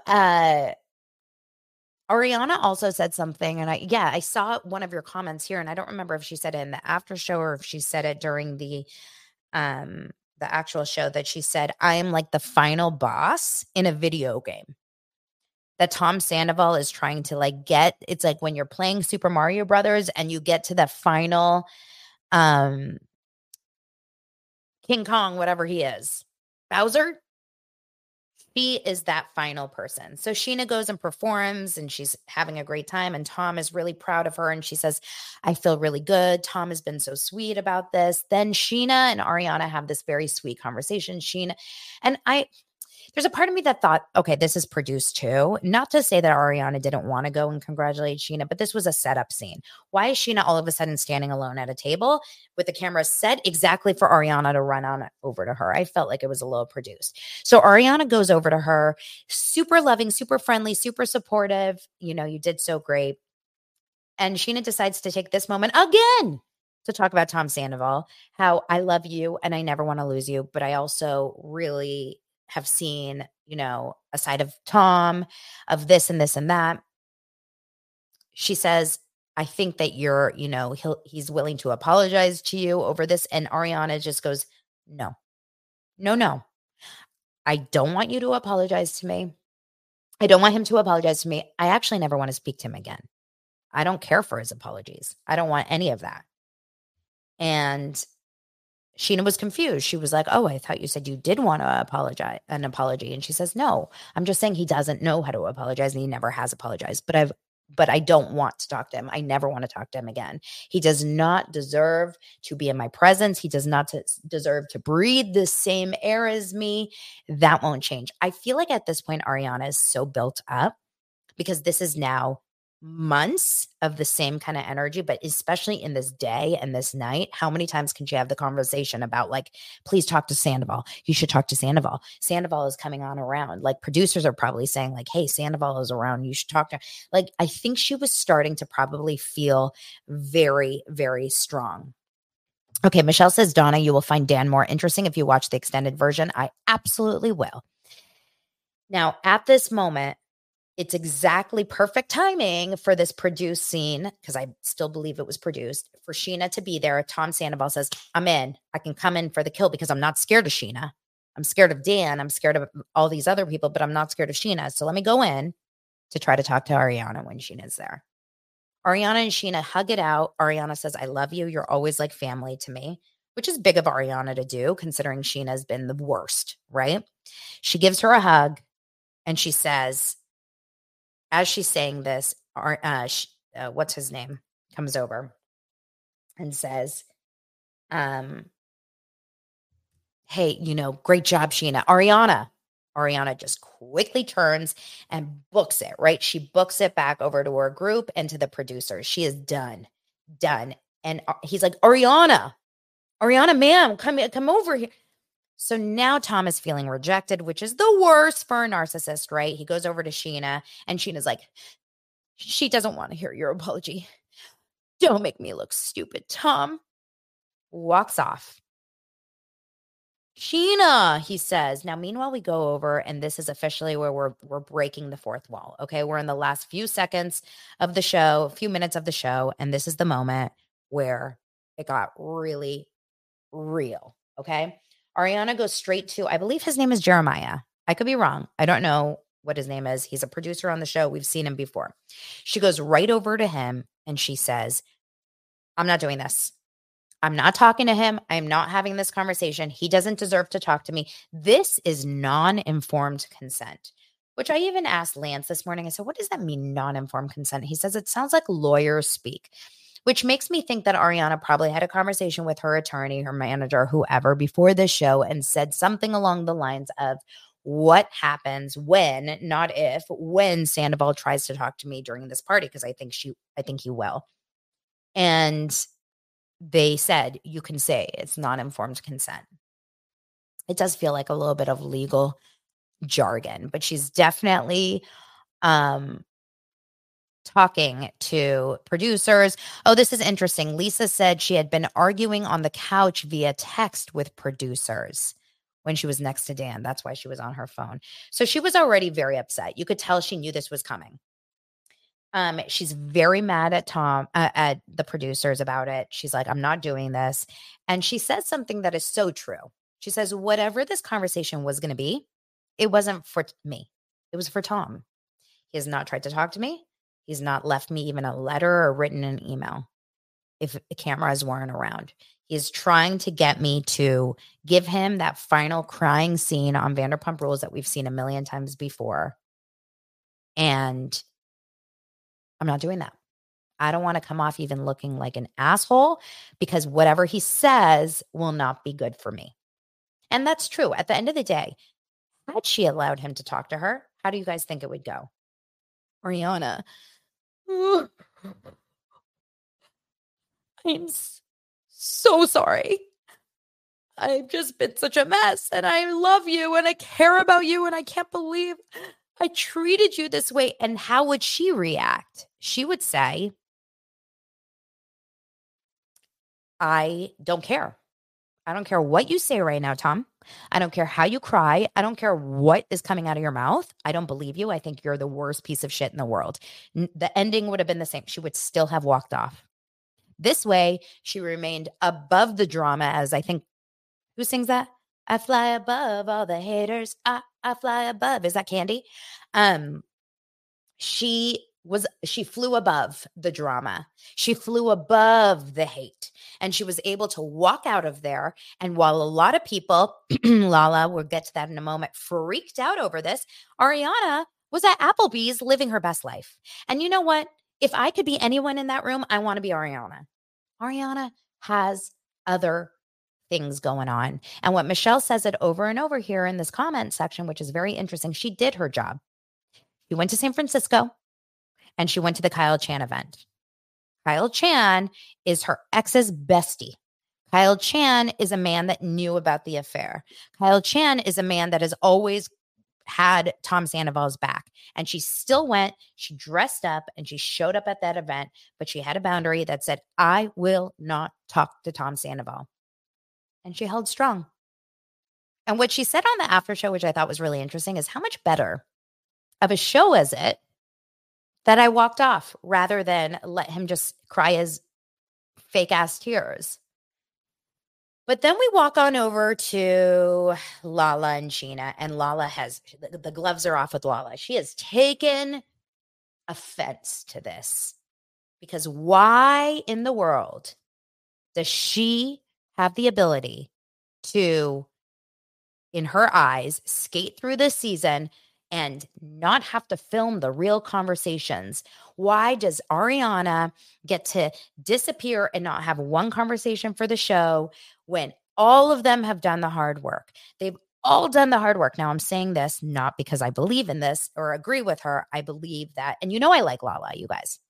A: Ariana also said something, and I saw one of your comments here, and I don't remember if she said it in the after show or if she said it during the actual show, that she said, I am like the final boss in a video game that Tom Sandoval is trying to like get. It's like when you're playing Super Mario Brothers and you get to the final King Kong, whatever he is, Bowser. She is that final person. So Sheena goes and performs and she's having a great time. And Tom is really proud of her. And she says, I feel really good. Tom has been so sweet about this. Then Sheena and Ariana have this very sweet conversation. There's a part of me that thought, okay, this is produced too. Not to say that Ariana didn't want to go and congratulate Sheena, but this was a setup scene. Why is Sheena all of a sudden standing alone at a table with the camera set exactly for Ariana to run on over to her? I felt like it was a little produced. So Ariana goes over to her, super loving, super friendly, super supportive. You know, you did so great. And Sheena decides to take this moment again to talk about Tom Sandoval, how I love you and I never want to lose you, but I also really have seen, you know, a side of Tom, of this and this and that. She says, I think that you're, you know, he's willing to apologize to you over this. And Ariana just goes, no. I don't want you to apologize to me. I don't want him to apologize to me. I actually never want to speak to him again. I don't care for his apologies. I don't want any of that. And Sheena was confused. She was like, oh, I thought you said you did want to an apology. And she says, no, I'm just saying he doesn't know how to apologize and he never has apologized. But I don't want to talk to him. I never want to talk to him again. He does not deserve to be in my presence. He does not deserve to breathe the same air as me. That won't change. I feel like at this point, Ariana is so built up because this is now months of the same kind of energy, but especially in this day and this night, how many times can she have the conversation about like, please talk to Sandoval. You should talk to Sandoval. Sandoval is coming on around. Like producers are probably saying like, hey, Sandoval is around. You should talk to her. Like, I think she was starting to probably feel very, very strong. Okay. Michelle says, Donna, you will find Dan more interesting if you watch the extended version. I absolutely will. Now at this moment, it's exactly perfect timing for this produced scene, because I still believe it was produced, for Sheena to be there. Tom Sandoval says, I'm in. I can come in for the kill because I'm not scared of Sheena. I'm scared of Dan. I'm scared of all these other people, but I'm not scared of Sheena. So let me go in to try to talk to Ariana when Sheena's there. Ariana and Sheena hug it out. Ariana says, I love you. You're always like family to me, which is big of Ariana to do considering Sheena's been the worst, right? She gives her a hug and she says, as she's saying this, what's his name comes over and says, hey, you know, great job, Sheena. Ariana just quickly turns and books it, right? She books it back over to her group and to the producers. She is done. And he's like, Ariana, Ariana, ma'am, come over here. So now Tom is feeling rejected, which is the worst for a narcissist, right? He goes over to Sheena, and Sheena's like, she doesn't want to hear your apology. Don't make me look stupid, Tom. Walks off. Sheena, he says. Now, meanwhile, we go over, and this is officially where we're breaking the fourth wall. Okay, we're in the last few seconds of the show, a few minutes of the show, and this is the moment where it got really real. Okay, Ariana goes straight to, I believe his name is Jeremiah. I could be wrong. I don't know what his name is. He's a producer on the show. We've seen him before. She goes right over to him and she says, I'm not doing this. I'm not talking to him. I'm not having this conversation. He doesn't deserve to talk to me. This is non-informed consent, which I even asked Lance this morning. I said, what does that mean, non-informed consent? He says, it sounds like lawyers speak, which makes me think that Ariana probably had a conversation with her attorney, her manager, whoever before the show and said something along the lines of, what happens when, not if, when Sandoval tries to talk to me during this party? Because I think he will. And they said, you can say it's non-informed consent. It does feel like a little bit of legal jargon, but she's definitely talking to producers. Oh, this is interesting. Lisa said she had been arguing on the couch via text with producers when she was next to Dan. That's why she was on her phone. So she was already very upset. You could tell she knew this was coming. She's very mad at Tom, at the producers about it. She's like, I'm not doing this. And she says something that is so true. She says, whatever this conversation was going to be, it wasn't for me. It was for Tom. He has not tried to talk to me. He's not left me even a letter or written an email if the cameras weren't around. He's trying to get me to give him that final crying scene on Vanderpump Rules that we've seen a million times before. And I'm not doing that. I don't want to come off even looking like an asshole because whatever he says will not be good for me. And that's true. At the end of the day, had she allowed him to talk to her, how do you guys think it would go? Ariana, I'm so sorry. I've just been such a mess and I love you and I care about you and I can't believe I treated you this way. And how would she react? She would say, I don't care. I don't care what you say right now, Tom. I don't care how you cry. I don't care what is coming out of your mouth. I don't believe you. I think you're the worst piece of shit in the world. The ending would have been the same. She would still have walked off. This way, she remained above the drama, as I think, who sings that? I fly above all the haters. I fly above. Is that Candy? She flew above the drama. She flew above the hate. And she was able to walk out of there. And while a lot of people, Lala, we'll get to that in a moment, freaked out over this, Ariana was at Applebee's living her best life. And you know what? If I could be anyone in that room, I want to be Ariana. Ariana has other things going on. And what Michelle says it over and over here in this comment section, which is very interesting, she did her job. She went to San Francisco and she went to the Kyle Chan event. Kyle Chan is her ex's bestie. Kyle Chan is a man that knew about the affair. Kyle Chan is a man that has always had Tom Sandoval's back. And she still went, she dressed up and she showed up at that event, but she had a boundary that said, I will not talk to Tom Sandoval. And she held strong. And what she said on the after show, which I thought was really interesting, is how much better of a show is it that I walked off rather than let him just cry his fake ass tears. But then we walk on over to Lala and Sheena, and Lala the gloves are off with Lala. She has taken offense to this because why in the world does she have the ability to, in her eyes, skate through this season and not have to film the real conversations? Why does Ariana get to disappear and not have one conversation for the show when all of them have done the hard work? They've all done the hard work. Now, I'm saying this not because I believe in this or agree with her. I believe that, and you know I like Lala, you guys.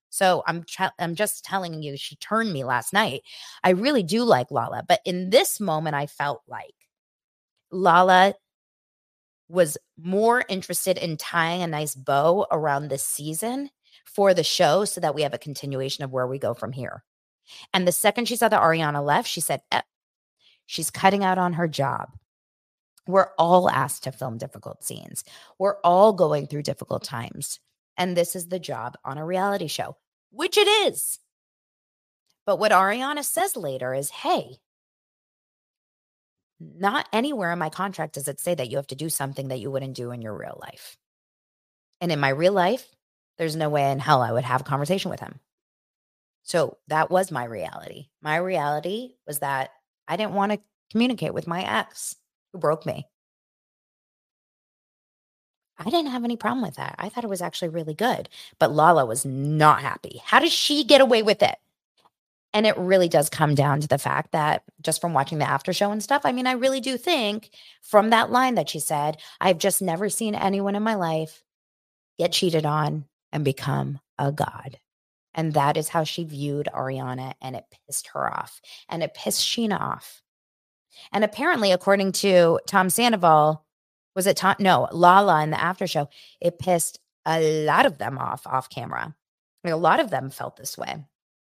A: So I'm just telling you, she turned me last night. I really do like Lala, but in this moment, I felt like Lala was more interested in tying a nice bow around this season for the show so that we have a continuation of where we go from here. And the second she saw that Ariana left, she said, she's cutting out on her job. We're all asked to film difficult scenes. We're all going through difficult times. And this is the job on a reality show, which it is. But what Ariana says later is, hey, not anywhere in my contract does it say that you have to do something that you wouldn't do in your real life. And in my real life, there's no way in hell I would have a conversation with him. So that was my reality. My reality was that I didn't want to communicate with my ex who broke me. I didn't have any problem with that. I thought it was actually really good. But Lala was not happy. How does she get away with it? And it really does come down to the fact that just from watching the after show and stuff, I mean, I really do think from that line that she said, I've just never seen anyone in my life get cheated on and become a god. And that is how she viewed Ariana, and it pissed her off. And it pissed Sheena off. And apparently, according to Tom Sandoval, was it Tom? No, Lala in the after show, it pissed a lot of them off camera. Like, a lot of them felt this way.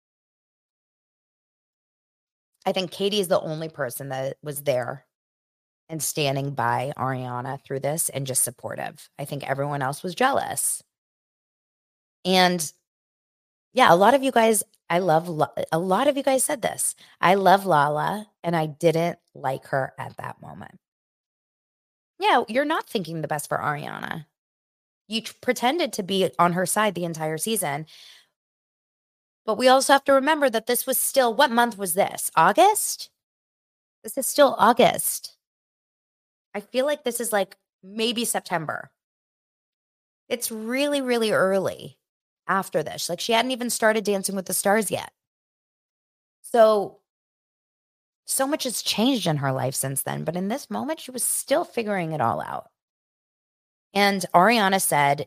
A: I think Katie is the only person that was there and standing by Ariana through this and just supportive. I think everyone else was jealous. And yeah, a lot of you guys, a lot of you guys said this. I love Lala, and I didn't like her at that moment. Yeah, you're not thinking the best for Ariana. You pretended to be on her side the entire season. But we also have to remember that this was still, what month was this? August? This is still August. I feel like this is like maybe September. It's really, really early after this. Like, she hadn't even started Dancing with the Stars yet. So much has changed in her life since then. But in this moment, she was still figuring it all out. And Ariana said,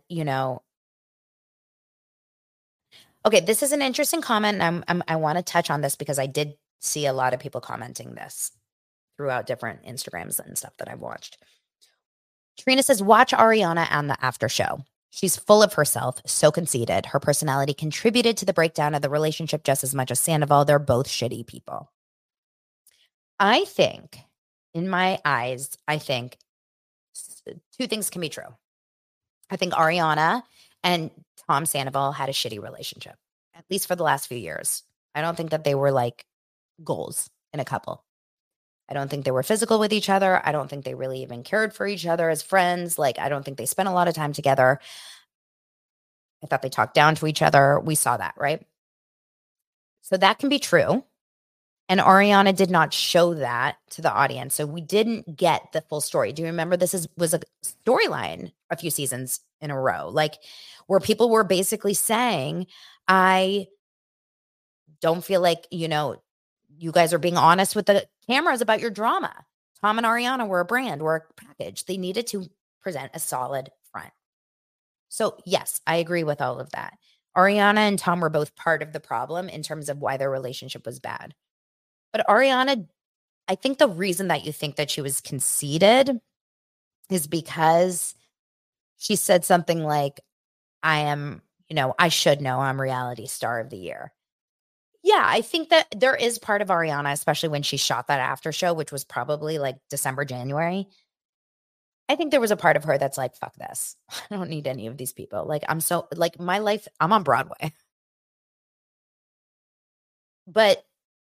A: okay, this is an interesting comment. And I want to touch on this because I did see a lot of people commenting this throughout different Instagrams and stuff that I've watched. Trina says, watch Ariana on the after show. She's full of herself, so conceited. Her personality contributed to the breakdown of the relationship just as much as Sandoval. They're both shitty people. I think, in my eyes, two things can be true. I think Ariana and Tom Sandoval had a shitty relationship, at least for the last few years. I don't think that they were like goals in a couple. I don't think they were physical with each other. I don't think they really even cared for each other as friends. Like, I don't think they spent a lot of time together. I thought they talked down to each other. We saw that, right? So that can be true. And Ariana did not show that to the audience. So we didn't get the full story. Do you remember was a storyline a few seasons in a row, like where people were basically saying, I don't feel like, you guys are being honest with the cameras about your drama. Tom and Ariana were a brand, were a package. They needed to present a solid front. So yes, I agree with all of that. Ariana and Tom were both part of the problem in terms of why their relationship was bad. But Ariana, I think the reason that you think that she was conceited is because she said something like, I should know I'm reality star of the year. Yeah, I think that there is part of Ariana, especially when she shot that after show, which was probably like December, January. I think there was a part of her that's like, fuck this. I don't need any of these people. Like, my life, I'm on Broadway. But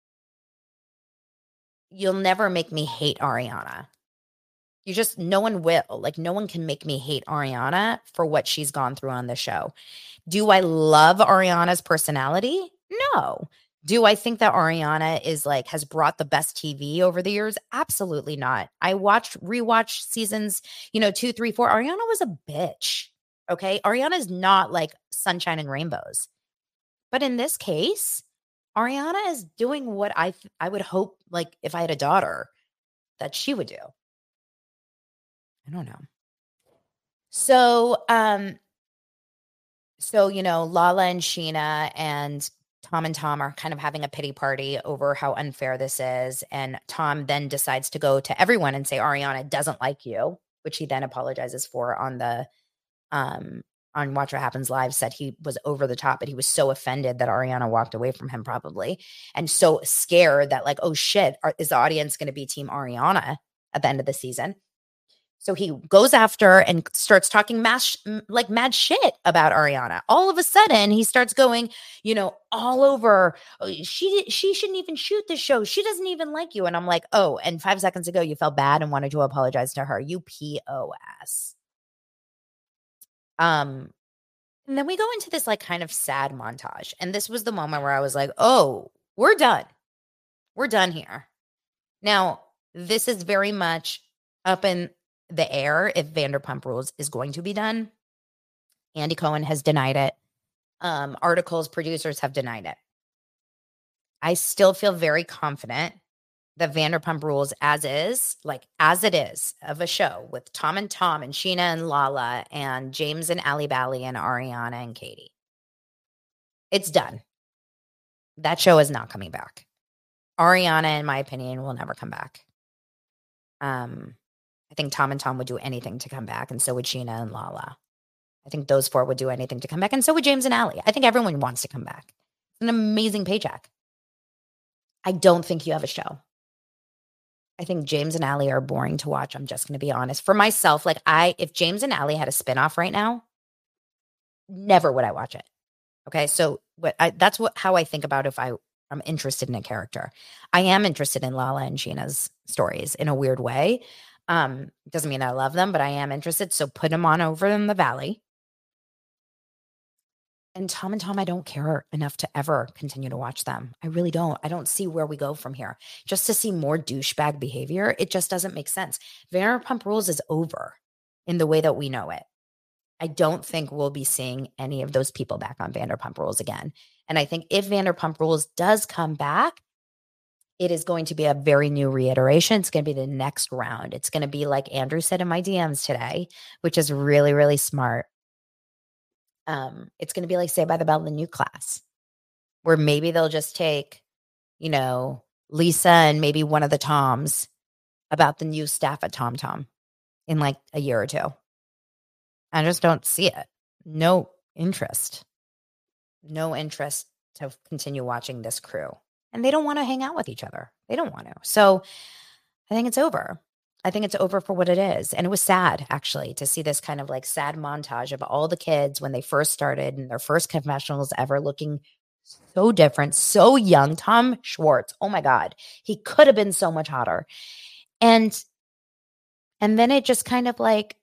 A: you'll never make me hate Ariana. No one will. Like, no one can make me hate Ariana for what she's gone through on the show. Do I love Ariana's personality? No. Do I think that Ariana has brought the best TV over the years? Absolutely not. I rewatched seasons, 2, 3, 4. Ariana was a bitch. Okay. Ariana is not like sunshine and rainbows. But in this case, Ariana is doing what I would hope, like, if I had a daughter, that she would do. I don't know. So, So, Lala and Sheena and Tom are kind of having a pity party over how unfair this is. And Tom then decides to go to everyone and say, Ariana doesn't like you, which he then apologizes for um, on Watch What Happens Live, said he was over the top, but he was so offended that Ariana walked away from him probably. And so scared that like, oh shit, is the audience going to be team Ariana at the end of the season? So he goes after and starts talking like mad shit about Ariana. All of a sudden, he starts going, all over. "Oh, she shouldn't even shoot this show. She doesn't even like you." And I'm like, oh, and 5 seconds ago, you felt bad and wanted to apologize to her. You POS. And then we go into this like kind of sad montage. And this was the moment where I was like, oh, we're done. We're done here. Now, this is very much up in the air if Vanderpump Rules is going to be done. Andy Cohen has denied it. Articles, producers have denied it. I still feel very confident that Vanderpump Rules as it is of a show with Tom and Sheena and Lala and James and Ali Bally and Ariana and Katie. It's done. That show is not coming back. Ariana, in my opinion, will never come back. I think Tom and Tom would do anything to come back, and so would Sheena and Lala. I think those four would do anything to come back, and so would James and Ali. I think everyone wants to come back. It's an amazing paycheck. I don't think you have a show. I think James and Ali are boring to watch. I'm just going to be honest. For myself, if James and Ali had a spinoff right now, never would I watch it. Okay, so that's how I think about if I'm interested in a character. I am interested in Lala and Sheena's stories in a weird way. Doesn't mean I love them, but I am interested. So put them on over in the Valley. And Tom and Tom, I don't care enough to ever continue to watch them. I really don't. I don't see where we go from here. Just to see more douchebag behavior, it just doesn't make sense. Vanderpump Rules is over in the way that we know it. I don't think we'll be seeing any of those people back on Vanderpump Rules again. And I think if Vanderpump Rules does come back, it is going to be a very new reiteration. It's going to be the next round. It's going to be like Andrew said in my DMs today, which is really, really smart. It's going to be like Saved by the Bell, the new class, where maybe they'll just take, Lisa and maybe one of the Toms about the new staff at TomTom in like a year or two. I just don't see it. No interest to continue watching this crew. And they don't want to hang out with each other. They don't want to. So I think it's over. I think it's over for what it is. And it was sad, actually, to see this kind of like sad montage of all the kids when they first started and their first confessionals ever looking so different, so young. Tom Schwartz, oh my God, he could have been so much hotter. And then it just kind of like,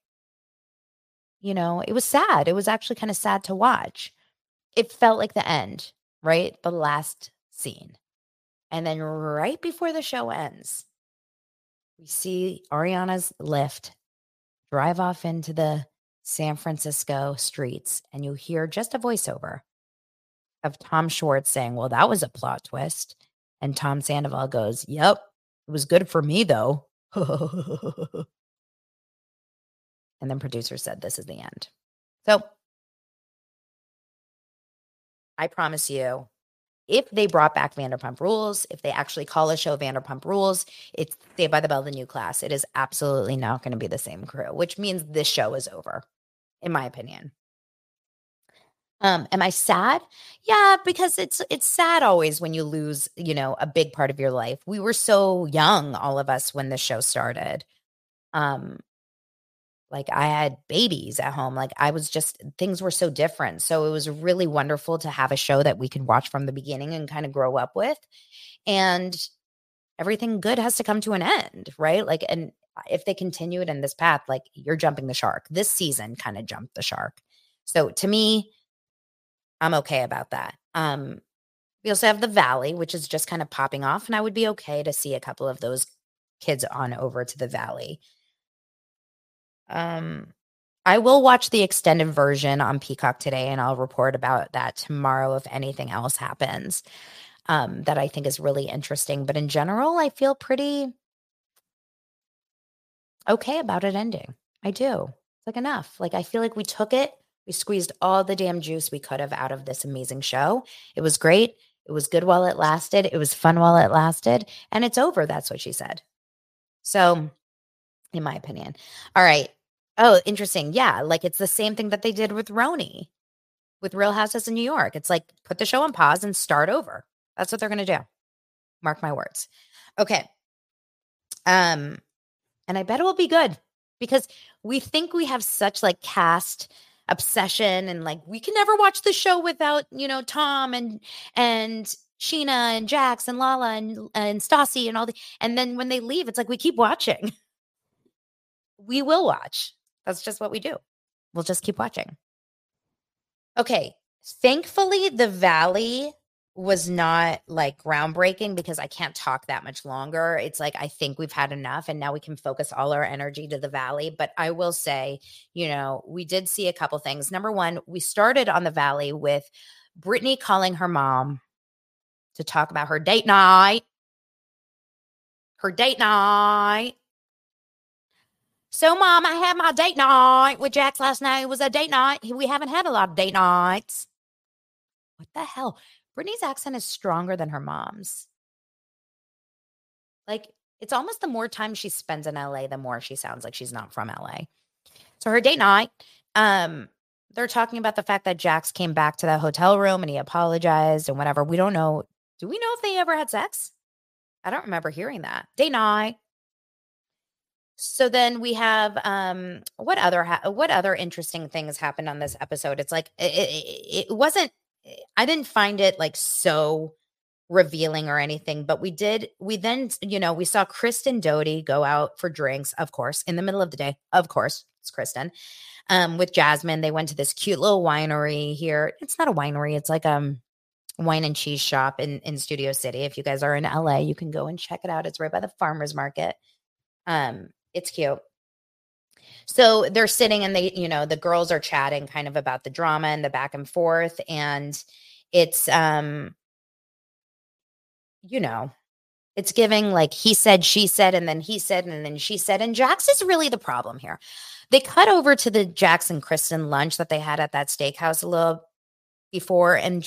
A: it was sad. It was actually kind of sad to watch. It felt like the end, right? The last scene. And then right before the show ends, we see Ariana's Lyft drive off into the San Francisco streets, and you hear just a voiceover of Tom Schwartz saying, well, that was a plot twist. And Tom Sandoval goes, yep, it was good for me, though. And then producer said, this is the end. So I promise you, if they brought back Vanderpump Rules, if they actually call a show Vanderpump Rules, it's Saved by the Bell, the new class. It is absolutely not going to be the same crew, which means this show is over, in my opinion. Am I sad? Yeah, because it's sad always when you lose, a big part of your life. We were so young, all of us, when the show started. Like I had babies at home. Like things were so different. So it was really wonderful to have a show that we could watch from the beginning and kind of grow up with. And everything good has to come to an end, right? Like, and if they continue it in this path, like you're jumping the shark. This season kind of jumped the shark. So to me, I'm okay about that. We also have the Valley, which is just kind of popping off. And I would be okay to see a couple of those kids on over to the Valley. I will watch the extended version on Peacock today, and I'll report about that tomorrow if anything else happens that I think is really interesting. But in general, I feel pretty okay about it ending. I do. It's like enough. Like I feel like we took it We squeezed all the damn juice we could have out of this amazing show. It was great. It was good while it lasted. It was fun while it lasted. And it's over. That's what she said. So, in my opinion. All right. Oh, interesting. Yeah. Like it's the same thing that they did with Roni, with Real Houses in New York. It's like put the show on pause and start over. That's what they're going to do. Mark my words. Okay. And I bet it will be good because we think we have such like cast obsession and like we can never watch the show without, Tom and Sheena and Jax and Lala and Stassi and all the and then when they leave, it's like we keep watching. We will watch. That's just what we do. We'll just keep watching. Okay. Thankfully, the Valley was not like groundbreaking because I can't talk that much longer. It's like I think we've had enough and now we can focus all our energy to the Valley. But I will say, we did see a couple things. Number one, we started on the Valley with Brittany calling her mom to talk about her date night. Her date night. So, Mom, I had my date night with Jax last night. It was a date night. We haven't had a lot of date nights. What the hell? Brittany's accent is stronger than her mom's. Like, it's almost the more time she spends in LA, the more she sounds like she's not from LA. So her date night, they're talking about the fact that Jax came back to that hotel room and he apologized and whatever. We don't know. Do we know if they ever had sex? I don't remember hearing that. Date night. So then we have what other interesting things happened on this episode? It's like it wasn't. I didn't find it like so revealing or anything, but we then we saw Kristen Doty go out for drinks, of course, in the middle of the day. Of course, it's Kristen. With Jasmine, they went to this cute little winery here. It's not a winery, it's like wine and cheese shop in Studio City. If you guys are in LA, you can go and check it out. It's right by the farmers market. It's cute. So they're sitting and the girls are chatting kind of about the drama and the back and forth. And it's, it's giving like he said, she said, and then he said, and then she said, and Jax is really the problem here. They cut over to the Jax and Kristen lunch that they had at that steakhouse a little before. And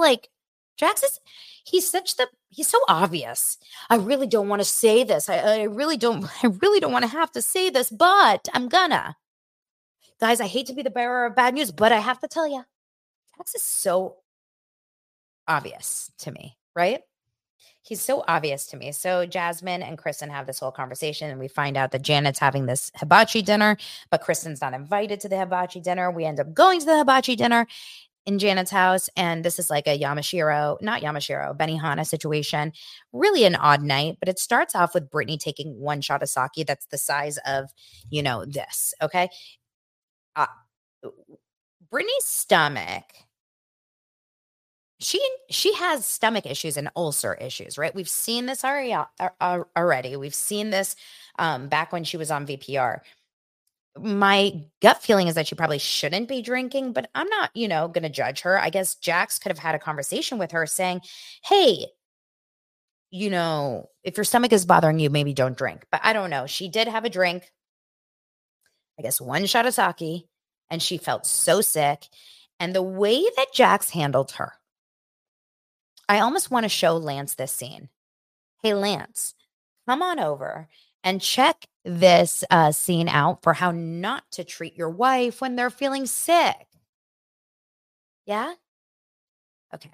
A: he's so obvious. I really don't want to say this. I really don't want to have to say this, but I'm gonna. Guys, I hate to be the bearer of bad news, but I have to tell you, Jax is so obvious to me, right? He's so obvious to me. So Jasmine and Kristen have this whole conversation and we find out that Janet's having this hibachi dinner, but Kristen's not invited to the hibachi dinner. We end up going to the hibachi dinner in Janet's house. And this is like a Benihana situation. Really an odd night, but it starts off with Brittany taking one shot of sake that's the size of, this. Okay. Brittany's stomach, she has stomach issues and ulcer issues, right? We've seen this already. We've seen this back when she was on VPR. My gut feeling is that she probably shouldn't be drinking, but I'm not, going to judge her. I guess Jax could have had a conversation with her saying, hey, if your stomach is bothering you, maybe don't drink. But I don't know. She did have a drink, I guess one shot of sake, and she felt so sick. And the way that Jax handled her, I almost want to show Lance this scene. Hey, Lance, come on over and check this scene out for how not to treat your wife when they're feeling sick. Yeah? Okay.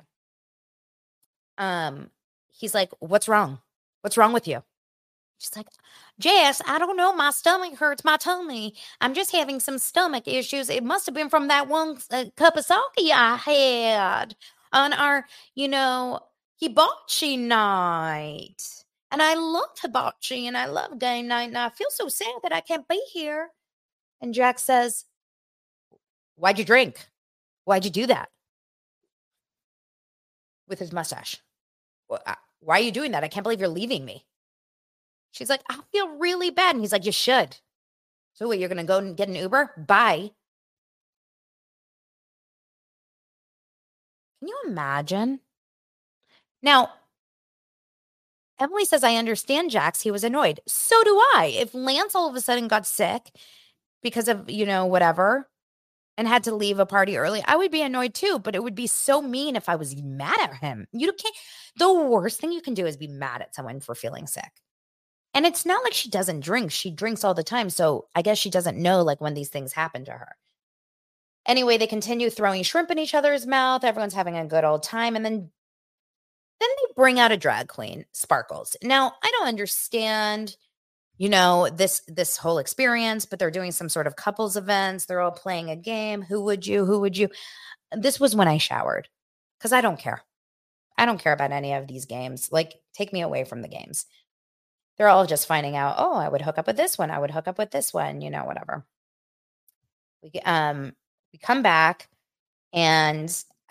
A: He's like, what's wrong? What's wrong with you? She's like, Jess, I don't know. My stomach hurts my tummy. I'm just having some stomach issues. It must have been from that one cup of sake I had on our, hibachi night. And I love hibachi and I love game night. And I feel so sad that I can't be here. And Jax says, why'd you drink? Why'd you do that? With his mustache. Why are you doing that? I can't believe you're leaving me. She's like, I feel really bad. And he's like, you should. So what, you're going to go and get an Uber? Bye. Can you imagine? Now, Emily says, I understand Jax. He was annoyed. So do I. If Lance all of a sudden got sick because of, whatever, and had to leave a party early, I would be annoyed too, but it would be so mean if I was mad at him. You can't, the worst thing you can do is be mad at someone for feeling sick. And it's not like she doesn't drink. She drinks all the time. So I guess she doesn't know like when these things happen to her. Anyway, they continue throwing shrimp in each other's mouth. Everyone's having a good old time. And then they bring out a drag queen, Sparkles. Now, I don't understand, this whole experience, but they're doing some sort of couples events. They're all playing a game. Who would you? Who would you? This was when I showered because I don't care. I don't care about any of these games. Like, take me away from the games. They're all just finding out, oh, I would hook up with this one. I would hook up with this one, whatever. We come back and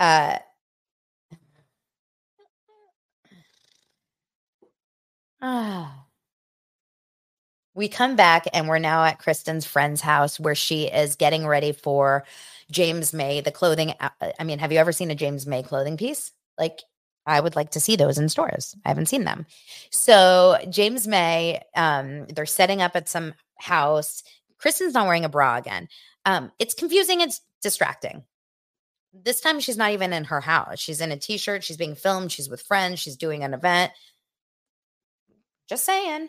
A: we come back and we're now at Kristen's friend's house where she is getting ready for James May, the clothing. I mean, have you ever seen a James May clothing piece? Like, I would like to see those in stores. I haven't seen them. So James May, they're setting up at some house. Kristen's not wearing a bra again. It's confusing. It's distracting. This time she's not even in her house. She's in a t-shirt. She's being filmed. She's with friends. She's doing an event. Just saying.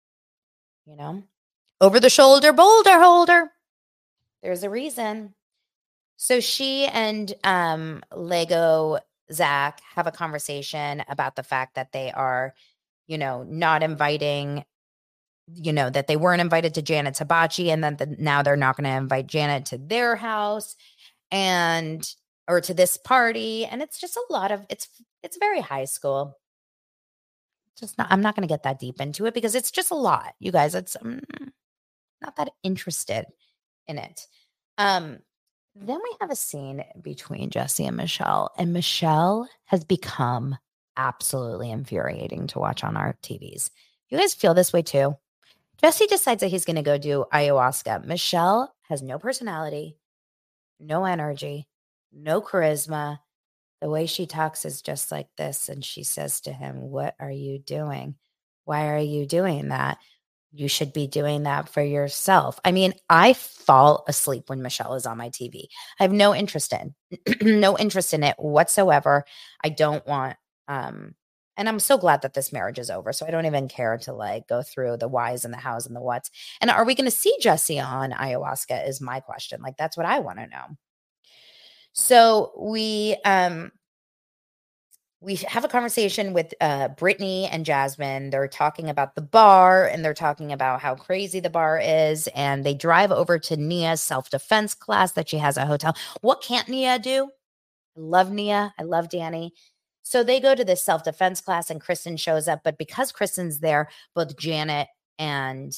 A: Over the shoulder boulder holder. There's a reason. So she and Lego Zach have a conversation about the fact that they are, not inviting, that they weren't invited to Janet's hibachi, and then now they're not going to invite Janet to their house or to this party. And it's just a lot of, it's very high school. I'm not going to get that deep into it because it's just a lot, you guys. It's not that interested in it. Then we have a scene between Jesse and Michelle has become absolutely infuriating to watch on our TVs. You guys feel this way too? Jesse decides that he's going to go do ayahuasca. Michelle has no personality, no energy, no charisma. The way she talks is just like this. And she says to him, "What are you doing? Why are you doing that? You should be doing that for yourself." I mean, I fall asleep when Michelle is on my TV. I have no interest in it whatsoever. I don't want, and I'm so glad that this marriage is over. So I don't even care to like go through the whys and the hows and the whats. And are we going to see Jesse on ayahuasca is my question. Like, that's what I want to know. So we have a conversation with Brittany and Jasmine. They're talking about the bar and they're talking about how crazy the bar is. And they drive over to Nia's self-defense class that she has at a hotel. What can't Nia do? I love Nia. I love Danny. So they go to this self-defense class and Kristen shows up. But because Kristen's there, both Janet and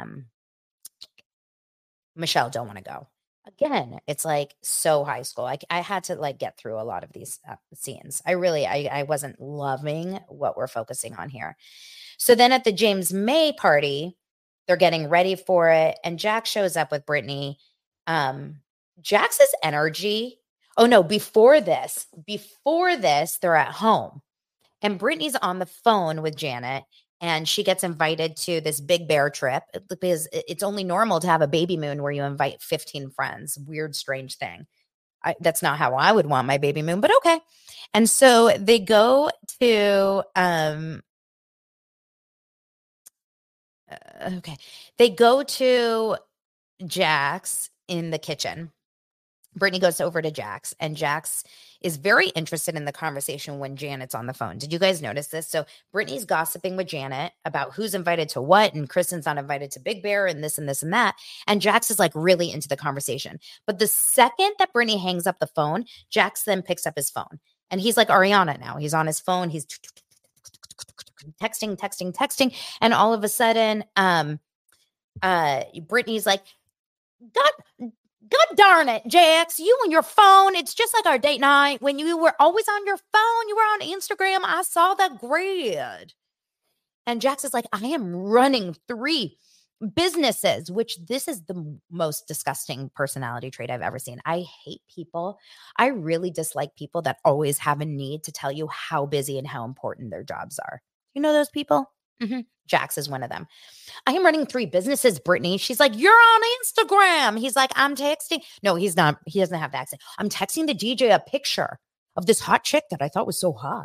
A: Michelle don't want to go. Again, it's like so high school. I had to like get through a lot of these scenes. I wasn't loving what we're focusing on here. So then at the James May party, they're getting ready for it. And Jax shows up with Brittany. Jax's energy. Oh no, before this, they're at home. And Brittany's on the phone with Janet. And she gets invited to this Big Bear trip because it's only normal to have a baby moon where you invite 15 friends. Weird, strange thing. That's not how I would want my baby moon, but okay. And so they go to, they go to Jax in the kitchen. Brittany goes over to Jax, and Jax is very interested in the conversation when Janet's on the phone. Did you guys notice this? So Brittany's gossiping with Janet about who's invited to what, and Kristen's not invited to Big Bear and this and this and that. And Jax is like really into the conversation. But the second that Brittany hangs up the phone, Jax then picks up his phone. And he's like Ariana now. He's on his phone. He's texting. And all of a sudden, Brittany's like, God darn it, Jax, you and your phone. It's just like our date night when you were always on your phone. You were on Instagram. I saw the grid. And Jax is like, I am running 3 businesses, which this is the most disgusting personality trait I've ever seen. I hate people. I really dislike people that always have a need to tell you how busy and how important their jobs are. You know those people? Jax is one of them. I am running 3 businesses, Brittany. She's like, you're on Instagram. He's like, I'm texting. No, he's not. He doesn't have the accent. I'm texting the DJ a picture of this hot chick that I thought was so hot.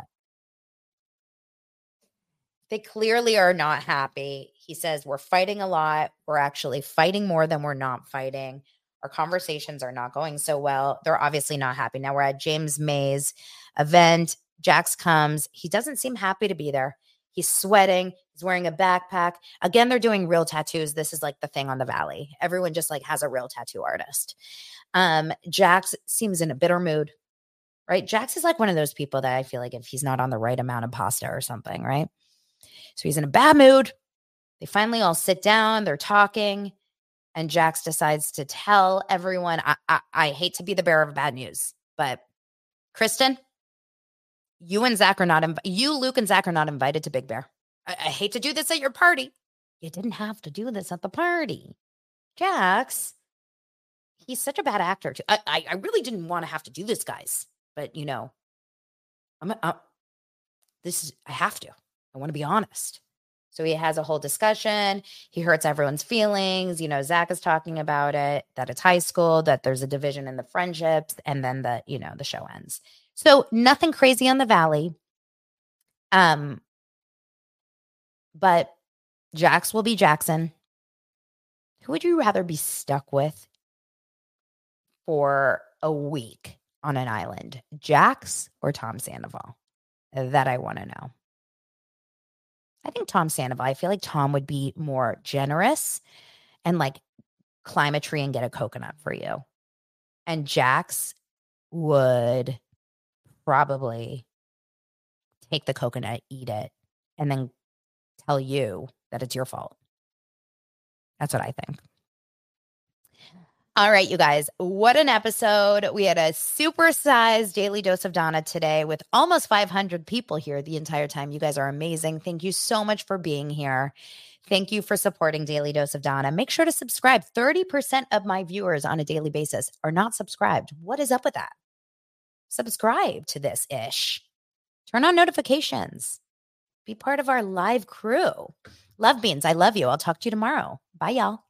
A: They clearly are not happy. He says, we're fighting a lot. We're actually fighting more than we're not fighting. Our conversations are not going so well. They're obviously not happy. Now we're at James May's event. Jax comes. He doesn't seem happy to be there. He's sweating. He's wearing a backpack. Again, they're doing real tattoos. This is like the thing on the Valley. Everyone just like has a real tattoo artist. Jax seems in a bitter mood, right? Jax is like one of those people that I feel like if he's not on the right amount of pasta or something, right? So he's in a bad mood. They finally all sit down. They're talking. And Jax decides to tell everyone, I hate to be the bearer of bad news, but Kristen, you, Luke, and Zach are not invited to Big Bear. I hate to do this at your party. You didn't have to do this at the party. Jax, he's such a bad actor. I really didn't want to have to do this, guys. But, you know, I have to. I want to be honest. So he has a whole discussion. He hurts everyone's feelings. You know, Zach is talking about it, that it's high school, that there's a division in the friendships, and then the show ends. So nothing crazy on the Valley. But Jax will be Jackson. Who would you rather be stuck with for a week on an island? Jax or Tom Sandoval? That I want to know. I think Tom Sandoval. I feel like Tom would be more generous and like climb a tree and get a coconut for you. And Jax would probably take the coconut, eat it, and then tell you that it's your fault. That's what I think. All right, you guys, what an episode. We had a supersized Daily Dose of Dana today with almost 500 people here the entire time. You guys are amazing. Thank you so much for being here. Thank you for supporting Daily Dose of Dana. Make sure to subscribe. 30% of my viewers on a daily basis are not subscribed. What is up with that? Subscribe to this ish. Turn on notifications. Be part of our live crew. Love Beans, I love you. I'll talk to you tomorrow. Bye, y'all.